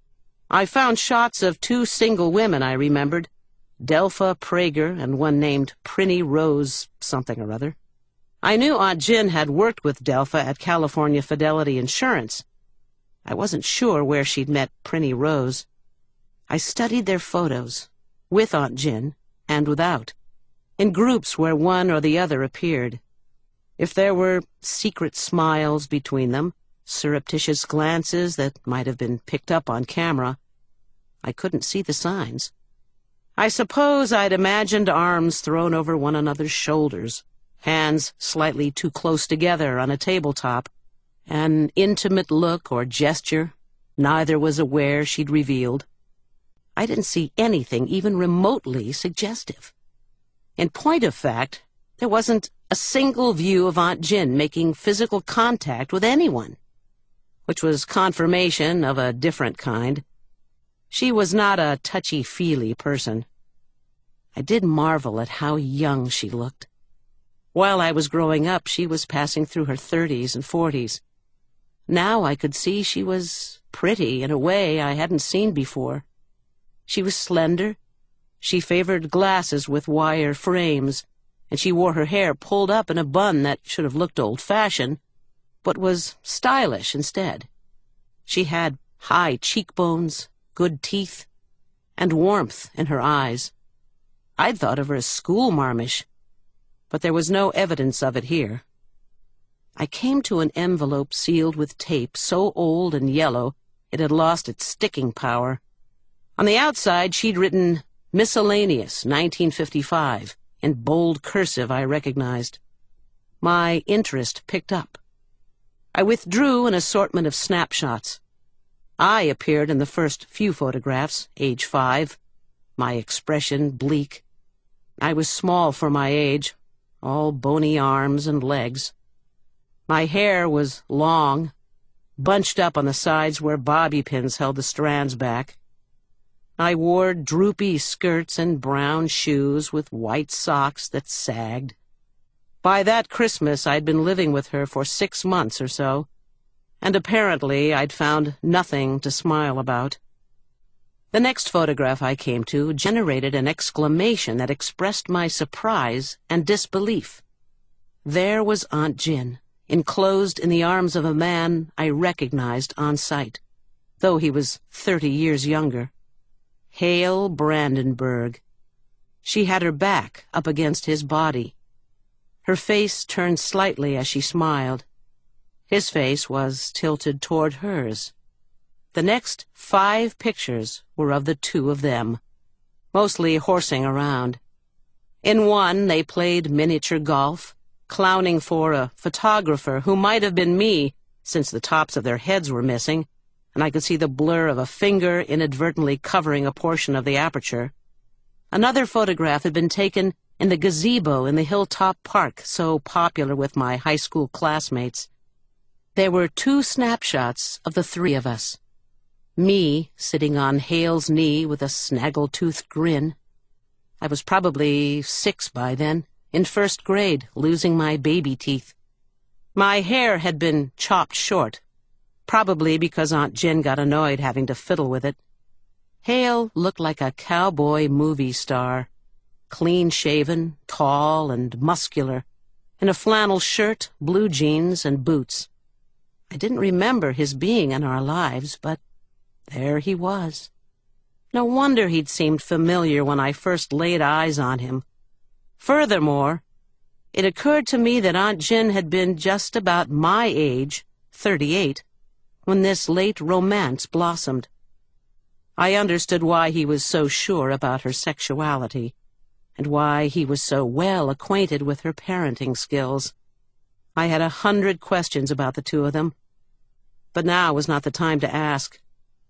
I found shots of two single women I remembered, Delpha Prager and one named Prinny Rose something or other. I knew Aunt Gin had worked with Delpha at California Fidelity Insurance. I wasn't sure where she'd met Prinny Rose. I studied their photos, with Aunt Gin and without, in groups where one or the other appeared. If there were secret smiles between them, surreptitious glances that might have been picked up on camera, I couldn't see the signs. I suppose I'd imagined arms thrown over one another's shoulders, hands slightly too close together on a tabletop, an intimate look or gesture neither was aware she'd revealed. I didn't see anything even remotely suggestive. In point of fact, there wasn't a single view of Aunt Gin making physical contact with anyone, which was confirmation of a different kind. She was not a touchy-feely person. I did marvel at how young she looked. While I was growing up, she was passing through her thirties and forties. Now I could see she was pretty in a way I hadn't seen before. She was slender. She favored glasses with wire frames, and she wore her hair pulled up in a bun that should have looked old-fashioned, but was stylish instead. She had high cheekbones, good teeth, and warmth in her eyes. I'd thought of her as schoolmarmish, but there was no evidence of it here. I came to an envelope sealed with tape so old and yellow it had lost its sticking power. On the outside, she'd written Miscellaneous, nineteen fifty-five, in bold cursive I recognized. My interest picked up. I withdrew an assortment of snapshots. I appeared in the first few photographs, age five, my expression bleak. I was small for my age, all bony arms and legs. My hair was long, bunched up on the sides where bobby pins held the strands back. I wore droopy skirts and brown shoes with white socks that sagged. By that Christmas, I'd been living with her for six months or so, and apparently I'd found nothing to smile about. The next photograph I came to generated an exclamation that expressed my surprise and disbelief. There was Aunt Jin, enclosed in the arms of a man I recognized on sight, though he was thirty years younger. Hale Brandenburg. She had her back up against his body. Her face turned slightly as she smiled. His face was tilted toward hers. The next five pictures were of the two of them, mostly horsing around. In one, they played miniature golf, clowning for a photographer who might have been me, since the tops of their heads were missing, and I could see the blur of a finger inadvertently covering a portion of the aperture. Another photograph had been taken in the gazebo in the Hilltop Park, so popular with my high school classmates. There were two snapshots of the three of us. Me sitting on Hale's knee with a snaggle-toothed grin. I was probably six by then, in first grade, losing my baby teeth. My hair had been chopped short, probably because Aunt Jin got annoyed having to fiddle with it. Hale looked like a cowboy movie star, clean-shaven, tall, and muscular, in a flannel shirt, blue jeans, and boots. I didn't remember his being in our lives, but there he was. No wonder he'd seemed familiar when I first laid eyes on him. Furthermore, it occurred to me that Aunt Jin had been just about my age, thirty-eight, when this late romance blossomed. I understood why he was so sure about her sexuality, and why he was so well acquainted with her parenting skills. I had a hundred questions about the two of them, but now was not the time to ask.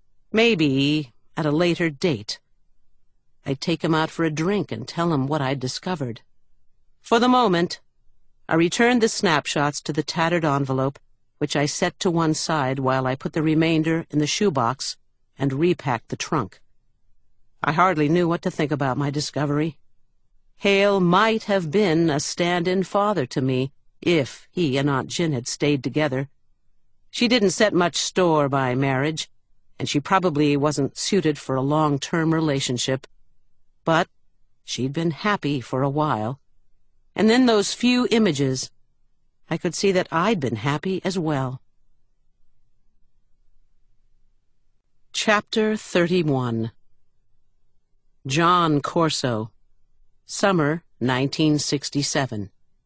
Maybe at a later date. I'd take him out for a drink and tell him what I'd discovered. For the moment, I returned the snapshots to the tattered envelope, which I set to one side while I put the remainder in the shoebox and repacked the trunk. I hardly knew what to think about my discovery. Hale might have been a stand-in father to me if he and Aunt Jin had stayed together. She didn't set much store by marriage, and she probably wasn't suited for a long-term relationship. But she'd been happy for a while, and in those few images, I could see that I'd been happy as well. Chapter thirty-one. John Corso. Summer nineteen sixty-seven.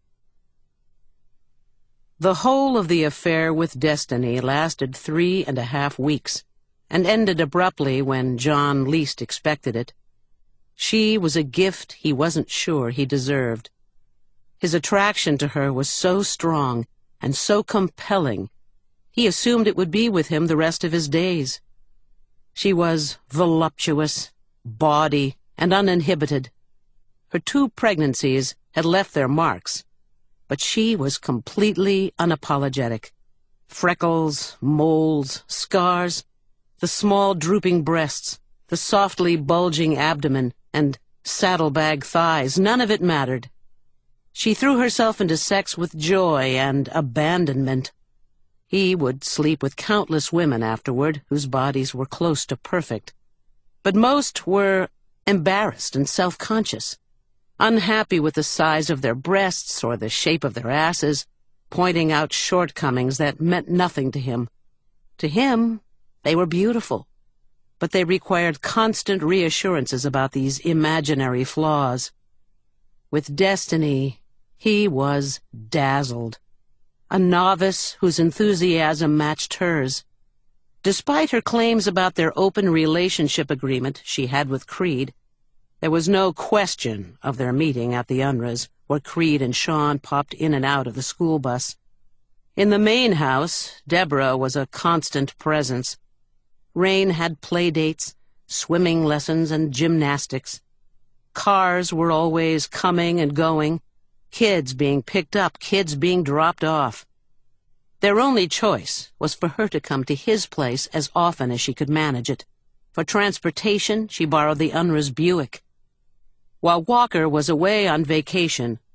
The whole of the affair with Destiny lasted three and a half weeks, and ended abruptly when John least expected it. She was a gift he wasn't sure he deserved. His attraction to her was so strong and so compelling, he assumed it would be with him the rest of his days. She was voluptuous, bawdy, and uninhibited. Her two pregnancies had left their marks, but she was completely unapologetic. Freckles, moles, scars, the small drooping breasts, the softly bulging abdomen, and saddlebag thighs, none of it mattered. She threw herself into sex with joy and abandonment. He would sleep with countless women afterward whose bodies were close to perfect, but most were embarrassed and self-conscious, unhappy with the size of their breasts or the shape of their asses, pointing out shortcomings that meant nothing to him. To him, they were beautiful, but they required constant reassurances about these imaginary flaws. With Destiny, he was dazzled, a novice whose enthusiasm matched hers. Despite her claims about their open relationship agreement she had with Creed, there was no question of their meeting at the Unras, where Creed and Sean popped in and out of the school bus. In the main house, Deborah was a constant presence. Rain had play dates, swimming lessons, and gymnastics. Cars were always coming and going, kids being picked up, kids being dropped off. Their only choice was for her to come to his place as often as she could manage it. For transportation, she borrowed the Unras Buick. While Walker was away on vacation,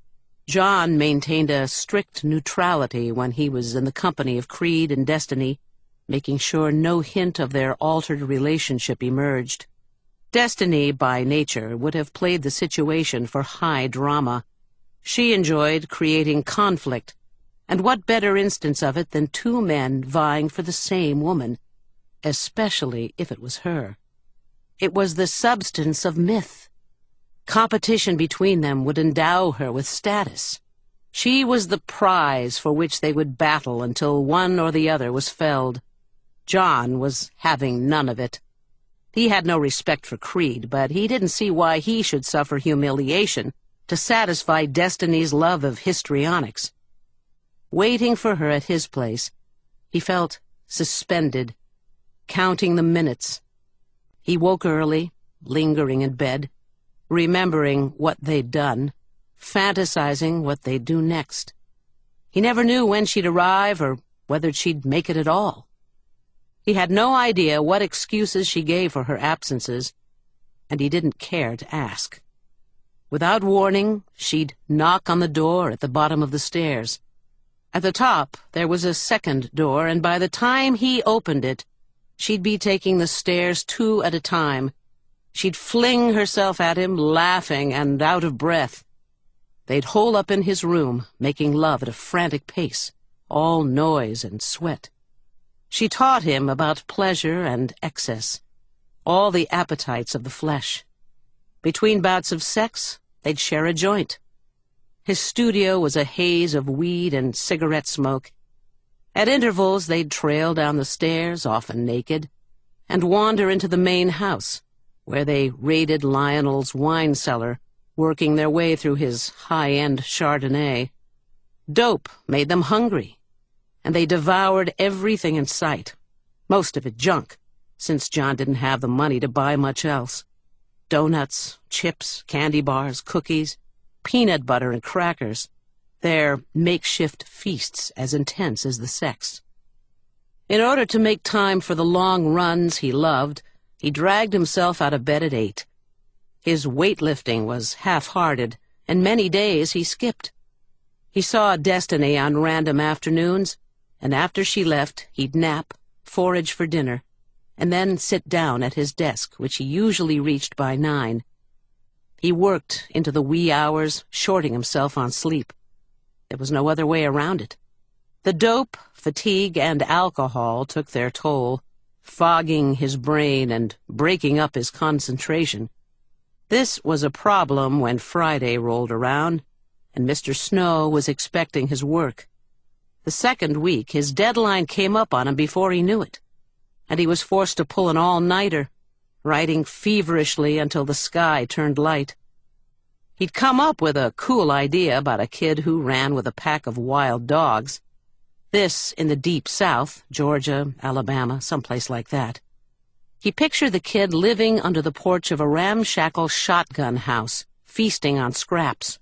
John maintained a strict neutrality when he was in the company of Creed and Destiny, making sure no hint of their altered relationship emerged. Destiny, by nature, would have played the situation for high drama. She enjoyed creating conflict, and what better instance of it than two men vying for the same woman, especially if it was her. It was the substance of myth. Competition between them would endow her with status. She was the prize for which they would battle until one or the other was felled. John was having none of it. He had no respect for Creed, but he didn't see why he should suffer humiliation to satisfy Destiny's love of histrionics. Waiting for her at his place, he felt suspended, counting the minutes. He woke early, lingering in bed, remembering what they'd done, fantasizing what they'd do next. He never knew when she'd arrive or whether she'd make it at all. He had no idea what excuses she gave for her absences, and he didn't care to ask. Without warning, she'd knock on the door at the bottom of the stairs. At the top, there was a second door, and by the time he opened it, she'd be taking the stairs two at a time. She'd fling herself at him, laughing and out of breath. They'd hole up in his room, making love at a frantic pace, all noise and sweat. She taught him about pleasure and excess, all the appetites of the flesh. Between bouts of sex, they'd share a joint. His studio was a haze of weed and cigarette smoke. At intervals, they'd trail down the stairs, often naked, and wander into the main house, where they raided Lionel's wine cellar, working their way through his high-end Chardonnay. Dope made them hungry, and they devoured everything in sight, most of it junk, since John didn't have the money to buy much else. Donuts, chips, candy bars, cookies, peanut butter and crackers, their makeshift feasts as intense as the sex. In order to make time for the long runs he loved, he dragged himself out of bed at eight. His weightlifting was half-hearted, and many days he skipped. He saw Destiny on random afternoons, and after she left, he'd nap, forage for dinner, and then sit down at his desk, which he usually reached by nine. He worked into the wee hours, shorting himself on sleep. There was no other way around it. The dope, fatigue, and alcohol took their toll, fogging his brain and breaking up his concentration. This was a problem when Friday rolled around, and Mister Snow was expecting his work. The second week, his deadline came up on him before he knew it, and he was forced to pull an all-nighter, writing feverishly until the sky turned light. He'd come up with a cool idea about a kid who ran with a pack of wild dogs. This in the deep South, Georgia, Alabama, someplace like that. He pictured the kid living under the porch of a ramshackle shotgun house, feasting on scraps.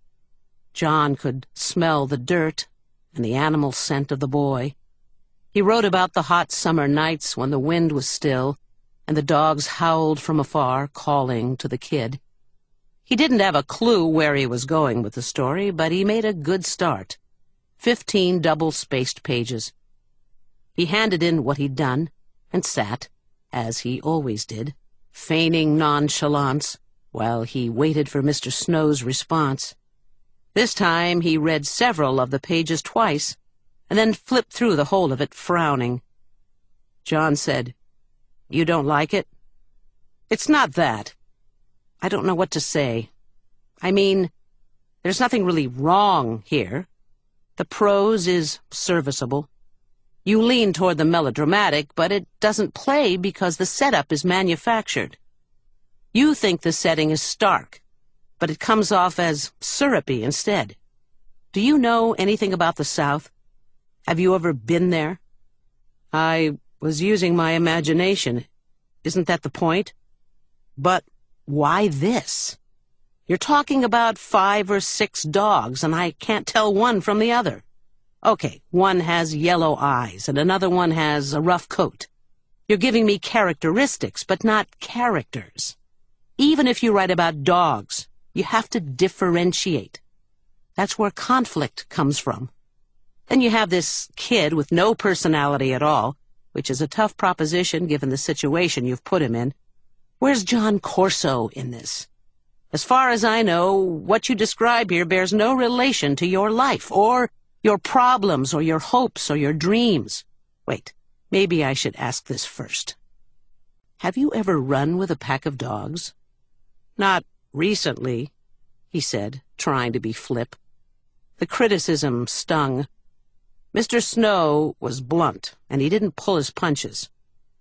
John could smell the dirt and the animal scent of the boy. He wrote about the hot summer nights when the wind was still and the dogs howled from afar, calling to the kid. He didn't have a clue where he was going with the story, but he made a good start. Fifteen double-spaced pages. He handed in what he'd done and sat, as he always did, feigning nonchalance, while he waited for Mister Snow's response. This time he read several of the pages twice, and then flipped through the whole of it, frowning. John said, "You don't like it?" "It's not that. I don't know what to say. I mean, there's nothing really wrong here. The prose is serviceable. You lean toward the melodramatic, but it doesn't play because the setup is manufactured. You think the setting is stark, but it comes off as syrupy instead. Do you know anything about the South? Have you ever been there?" "I was using my imagination. Isn't that the point?" "But why this? You're talking about five or six dogs, and I can't tell one from the other. Okay, one has yellow eyes, and another one has a rough coat. You're giving me characteristics, but not characters. Even if you write about dogs, you have to differentiate. That's where conflict comes from. Then you have this kid with no personality at all, which is a tough proposition given the situation you've put him in. Where's John Corso in this? As far as I know, what you describe here bears no relation to your life, or your problems, or your hopes, or your dreams. Wait, maybe I should ask this first. Have you ever run with a pack of dogs? Not recently, he said, trying to be flip. The criticism stung. Mister Snow was blunt, and he didn't pull his punches.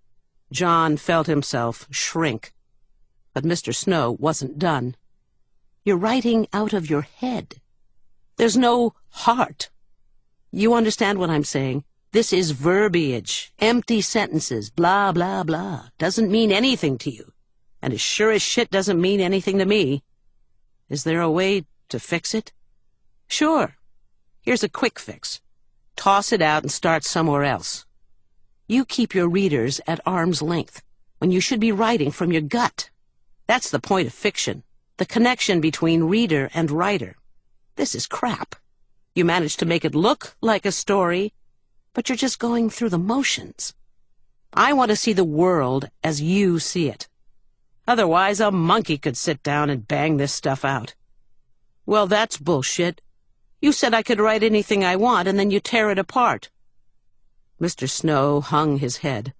John felt himself shrink. But Mister Snow wasn't done. You're writing out of your head. There's no heart. You understand what I'm saying? This is verbiage, empty sentences, blah, blah, blah. Doesn't mean anything to you. And as sure as shit doesn't mean anything to me. Is there a way to fix it? Sure. Here's a quick fix. Toss it out and start somewhere else. You keep your readers at arm's length when you should be writing from your gut. That's the point of fiction, the connection between reader and writer. This is crap. You manage to make it look like a story, but you're just going through the motions. I want to see the world as you see it. Otherwise, a monkey could sit down and bang this stuff out. Well, that's bullshit. You said I could write anything I want, and then you tear it apart. Mister Snow hung his head.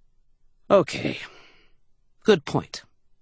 Okay. Good point.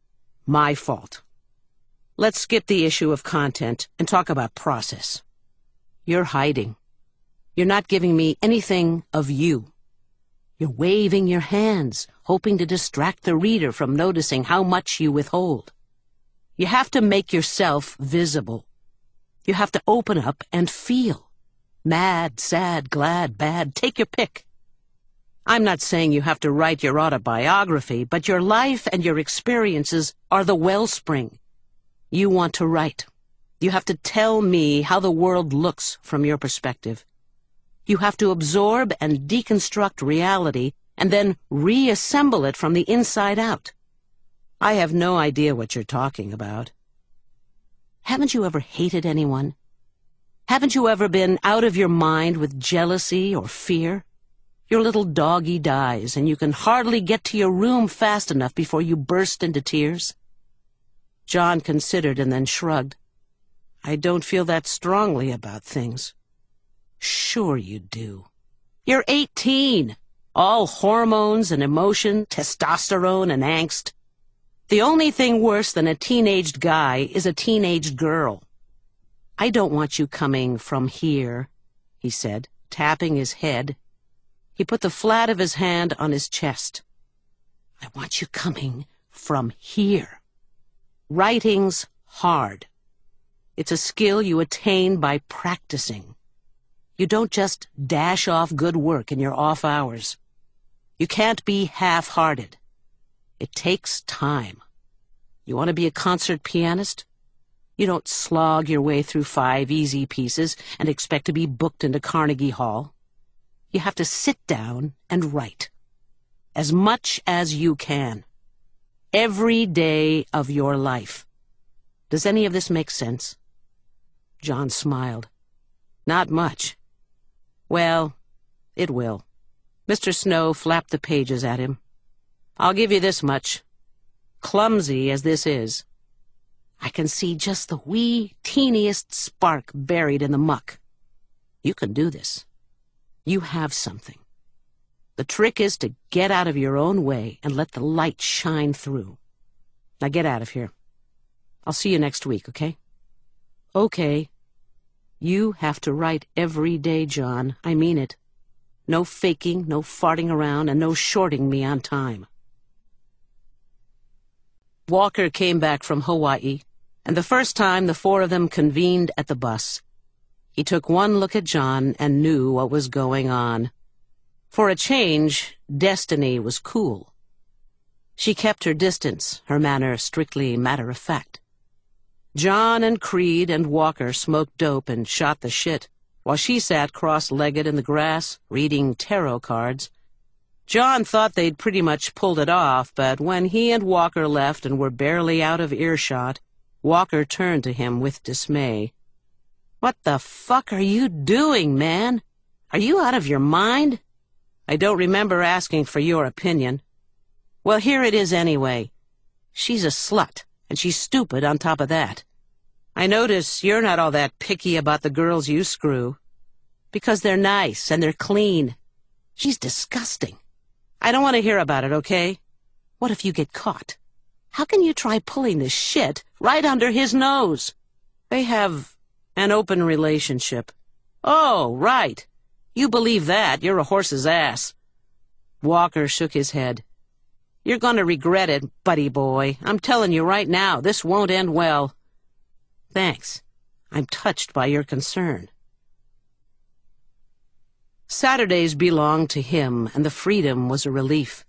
My fault. Let's skip the issue of content and talk about process. You're hiding. You're not giving me anything of you. You're waving your hands, hoping to distract the reader from noticing how much you withhold. You have to make yourself visible. You have to open up and feel. Mad, sad, glad, bad, take your pick. I'm not saying you have to write your autobiography, but your life and your experiences are the wellspring. You want to write. You have to tell me how the world looks from your perspective. You have to absorb and deconstruct reality and then reassemble it from the inside out. I have no idea what you're talking about. Haven't you ever hated anyone? Haven't you ever been out of your mind with jealousy or fear? Your little doggy dies, and you can hardly get to your room fast enough before you burst into tears. John considered and then shrugged. I don't feel that strongly about things. Sure you do. You're eighteen. All hormones and emotion, testosterone and angst. The only thing worse than a teenaged guy is a teenaged girl. I don't want you coming from here, he said, tapping his head. He put the flat of his hand on his chest. I want you coming from here. Writing's hard. It's a skill you attain by practicing. You don't just dash off good work in your off hours. You can't be half-hearted. It takes time. You want to be a concert pianist? You don't slog your way through five easy pieces and expect to be booked into Carnegie Hall. You have to sit down and write. As much as you can. Every day of your life. Does any of this make sense? John smiled. Not much. Well, it will. Mister Snow flapped the pages at him. I'll give you this much. Clumsy as this is, I can see just the wee, teeniest spark buried in the muck. You can do this. You have something. The trick is to get out of your own way and let the light shine through. Now get out of here. I'll see you next week, okay? Okay. You have to write every day, John. I mean it. No faking, no farting around, and no shorting me on time. Walker came back from Hawaii, and the first time the four of them convened at the bus. He took one look at John and knew what was going on. For a change, Destiny was cool. She kept her distance, her manner strictly matter-of-fact. John and Creed and Walker smoked dope and shot the shit, while she sat cross-legged in the grass, reading tarot cards. John thought they'd pretty much pulled it off, but when he and Walker left and were barely out of earshot, Walker turned to him with dismay. What the fuck are you doing, man? Are you out of your mind? I don't remember asking for your opinion. Well, here it is anyway. She's a slut, and she's stupid on top of that. I notice you're not all that picky about the girls you screw. Because they're nice and they're clean. She's disgusting. I don't want to hear about it, okay? What if you get caught? How can you try pulling this shit right under his nose? They have an open relationship. Oh, right. You believe that, you're a horse's ass. Walker shook his head. You're going to regret it, buddy boy. I'm telling you right now, this won't end well. Thanks. I'm touched by your concern. Saturdays belonged to him, and the freedom was a relief.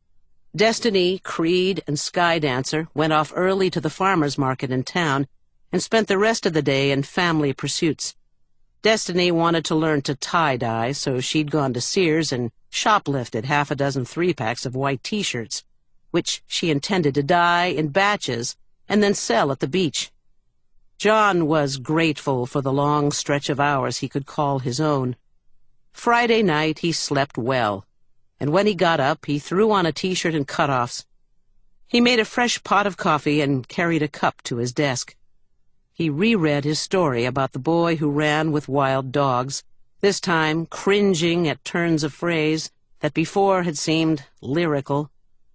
Destiny, Creed, and Skydancer went off early to the farmer's market in town and spent the rest of the day in family pursuits. Destiny wanted to learn to tie-dye, so she'd gone to Sears and shoplifted half a dozen three-packs of white T-shirts, which she intended to dye in batches and then sell at the beach. John was grateful for the long stretch of hours he could call his own. Friday night he slept well, and when he got up, he threw on a T-shirt and cutoffs. He made a fresh pot of coffee and carried a cup to his desk. He reread his story about the boy who ran with wild dogs, this time cringing at turns of phrase that before had seemed lyrical.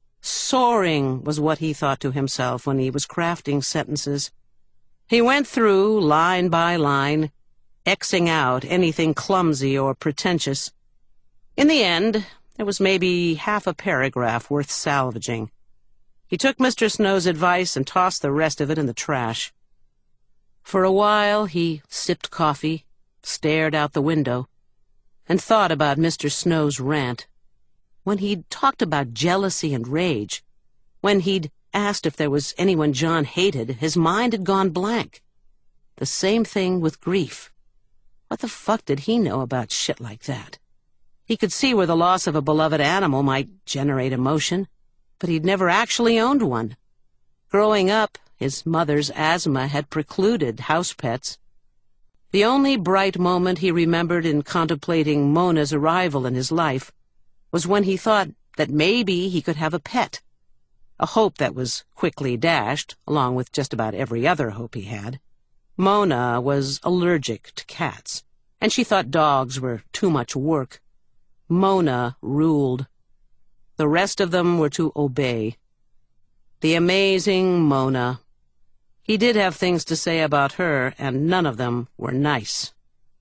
Soaring was what he thought to himself when he was crafting sentences. He went through, line by line, Xing out anything clumsy or pretentious. In the end, there was maybe half a paragraph worth salvaging. He took Mister Snow's advice and tossed the rest of it in the trash. For a while, he sipped coffee, stared out the window, and thought about Mister Snow's rant. When he'd talked about jealousy and rage, when he'd asked if there was anyone John hated, his mind had gone blank. The same thing with grief. What the fuck did he know about shit like that? He could see where the loss of a beloved animal might generate emotion, but he'd never actually owned one. Growing up, his mother's asthma had precluded house pets. The only bright moment he remembered in contemplating Mona's arrival in his life was when he thought that maybe he could have a pet, a hope that was quickly dashed, along with just about every other hope he had. Mona was allergic to cats, and she thought dogs were too much work. Mona ruled. The rest of them were to obey. The amazing Mona. He did have things to say about her, and none of them were nice.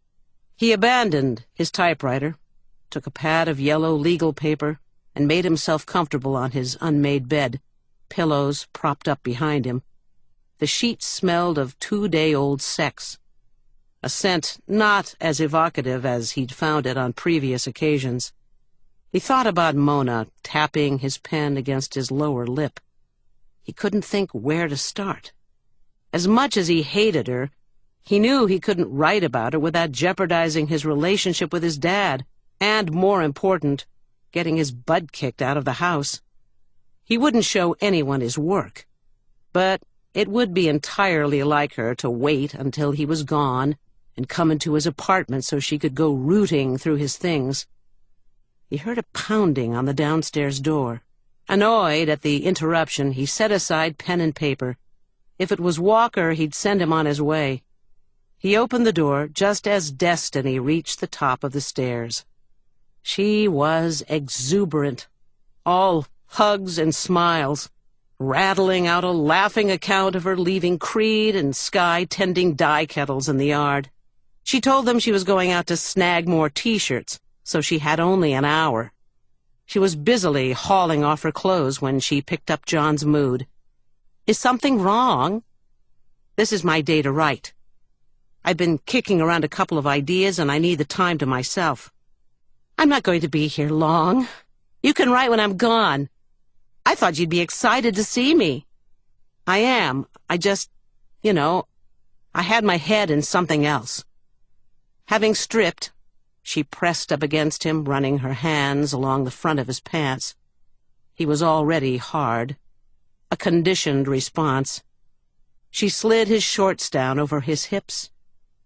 He abandoned his typewriter, took a pad of yellow legal paper, and made himself comfortable on his unmade bed, pillows propped up behind him. The sheets smelled of two-day-old sex, a scent not as evocative as he'd found it on previous occasions. He thought about Mona tapping his pen against his lower lip. He couldn't think where to start. As much as he hated her, he knew he couldn't write about her without jeopardizing his relationship with his dad, and, more important, getting his butt kicked out of the house. He wouldn't show anyone his work, but it would be entirely like her to wait until he was gone and come into his apartment so she could go rooting through his things. He heard a pounding on the downstairs door. Annoyed at the interruption, he set aside pen and paper. If it was Walker, he'd send him on his way. He opened the door just as Destiny reached the top of the stairs. She was exuberant, all hugs and smiles, rattling out a laughing account of her leaving Creed and Sky tending dye kettles in the yard. She told them she was going out to snag more T-shirts, so she had only an hour. She was busily hauling off her clothes when she picked up John's mood. Is something wrong? This is my day to write. I've been kicking around a couple of ideas and I need the time to myself. I'm not going to be here long. You can write when I'm gone. I thought you'd be excited to see me. I am. I just, you know, I had my head in something else. Having stripped, she pressed up against him, running her hands along the front of his pants. He was already hard. A conditioned response. She slid his shorts down over his hips,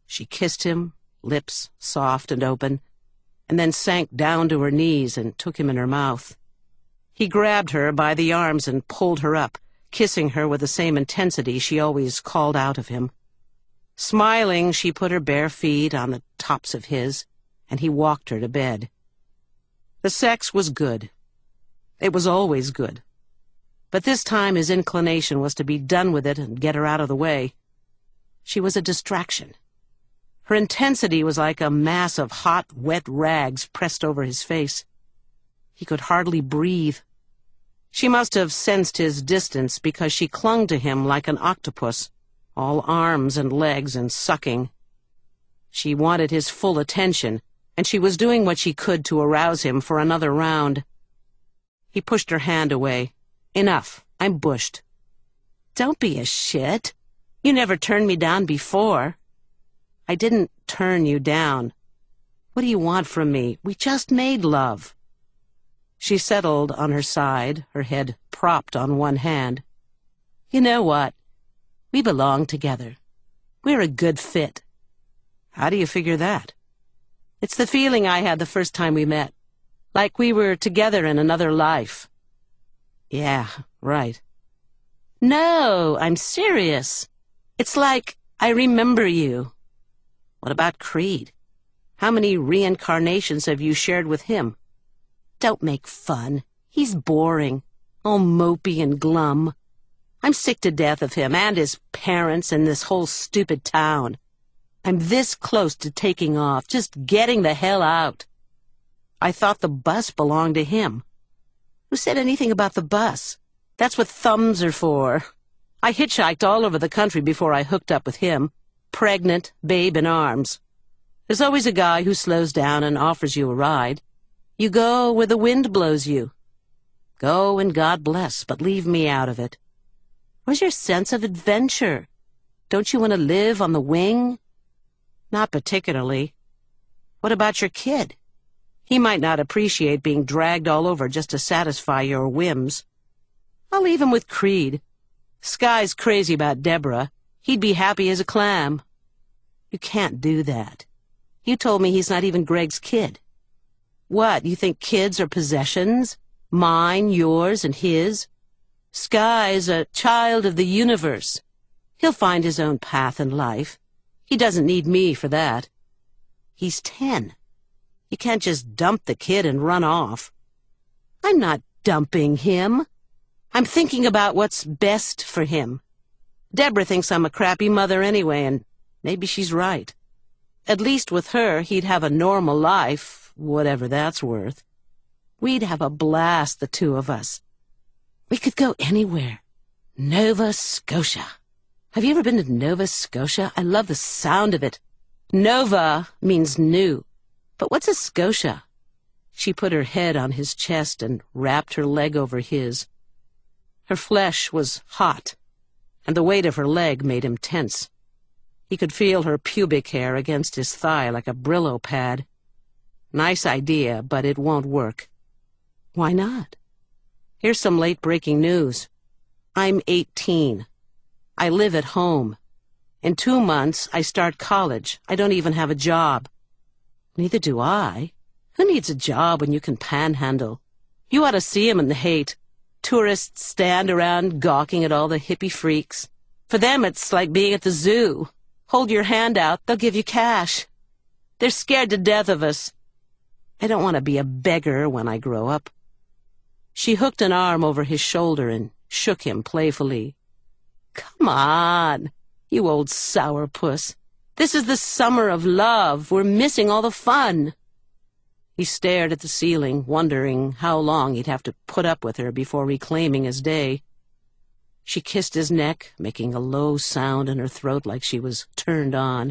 She kissed him, lips soft and open, and then sank down to her knees and took him in her mouth. He grabbed her by the arms and pulled her up, kissing her with the same intensity she always called out of him. Smiling, she put her bare feet on the tops of his, and he walked her to bed. The sex was good. It was always good. But this time his inclination was to be done with it and get her out of the way. She was a distraction. Her intensity was like a mass of hot, wet rags pressed over his face. He could hardly breathe. She must have sensed his distance because she clung to him like an octopus, all arms and legs and sucking. She wanted his full attention, and she was doing what she could to arouse him for another round. He pushed her hand away. Enough. I'm bushed. Don't be a shit. You never turned me down before. I didn't turn you down. What do you want from me? We just made love. She settled on her side, her head propped on one hand. You know what? We belong together. We're a good fit. How do you figure that? It's the feeling I had the first time we met. Like we were together in another life. Yeah, right. No, I'm serious. It's like I remember you. What about Creed? How many reincarnations have you shared with him? Don't make fun. He's boring, all mopey and glum. I'm sick to death of him and his parents and this whole stupid town. I'm this close to taking off, just getting the hell out. I thought the bus belonged to him. Who said anything about the bus? That's what thumbs are for. I hitchhiked all over the country before I hooked up with him. Pregnant, babe in arms. There's always a guy who slows down and offers you a ride. You go where the wind blows you. Go and God bless, but leave me out of it. Where's your sense of adventure? Don't you want to live on the wing? Not particularly. What about your kid? He might not appreciate being dragged all over just to satisfy your whims. I'll leave him with Creed. Sky's crazy about Deborah. He'd be happy as a clam. You can't do that. You told me he's not even Greg's kid. What, you think kids are possessions? Mine, yours, and his? Sky's a child of the universe. He'll find his own path in life. He doesn't need me for that. He's ten. You can't just dump the kid and run off. I'm not dumping him. I'm thinking about what's best for him. Deborah thinks I'm a crappy mother anyway, and maybe she's right. At least with her, he'd have a normal life, whatever that's worth. We'd have a blast, the two of us. We could go anywhere. Nova Scotia. Have you ever been to Nova Scotia? I love the sound of it. Nova means new. But what's a Scotia? She put her head on his chest and wrapped her leg over his. Her flesh was hot, and the weight of her leg made him tense. He could feel her pubic hair against his thigh like a Brillo pad. Nice idea, but it won't work. Why not? Here's some late-breaking news. I'm eighteen. I live at home. In two months, I start college. I don't even have a job. Neither do I. Who needs a job when you can panhandle? You ought to see him in the hate. Tourists stand around gawking at all the hippie freaks. For them, it's like being at the zoo. Hold your hand out, they'll give you cash. They're scared to death of us. I don't want to be a beggar when I grow up. She hooked an arm over his shoulder and shook him playfully. Come on, you old sourpuss. This is the summer of love. We're missing all the fun. He stared at the ceiling, wondering how long he'd have to put up with her before reclaiming his day. She kissed his neck, making a low sound in her throat like she was turned on.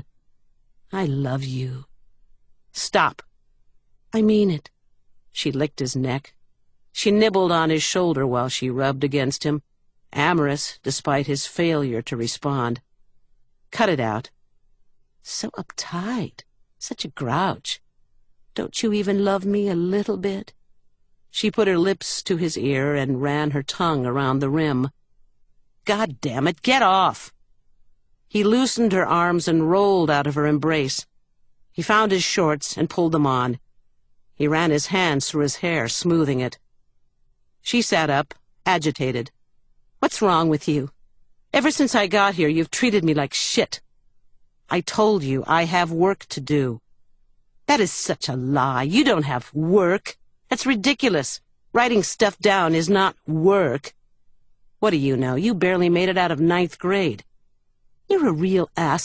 I love you. Stop. I mean it. She licked his neck. She nibbled on his shoulder while she rubbed against him, amorous despite his failure to respond. Cut it out. So uptight. Such a grouch. Don't you even love me a little bit? She put her lips to his ear and ran her tongue around the rim. God damn it, get off! He loosened her arms and rolled out of her embrace. He found his shorts and pulled them on. He ran his hands through his hair, smoothing it. She sat up, agitated. "What's wrong with you? Ever since I got here, you've treated me like shit. I told you I have work to do." "That is such a lie. You don't have work. That's ridiculous. Writing stuff down is not work. What do you know? You barely made it out of ninth grade. You're a real ass.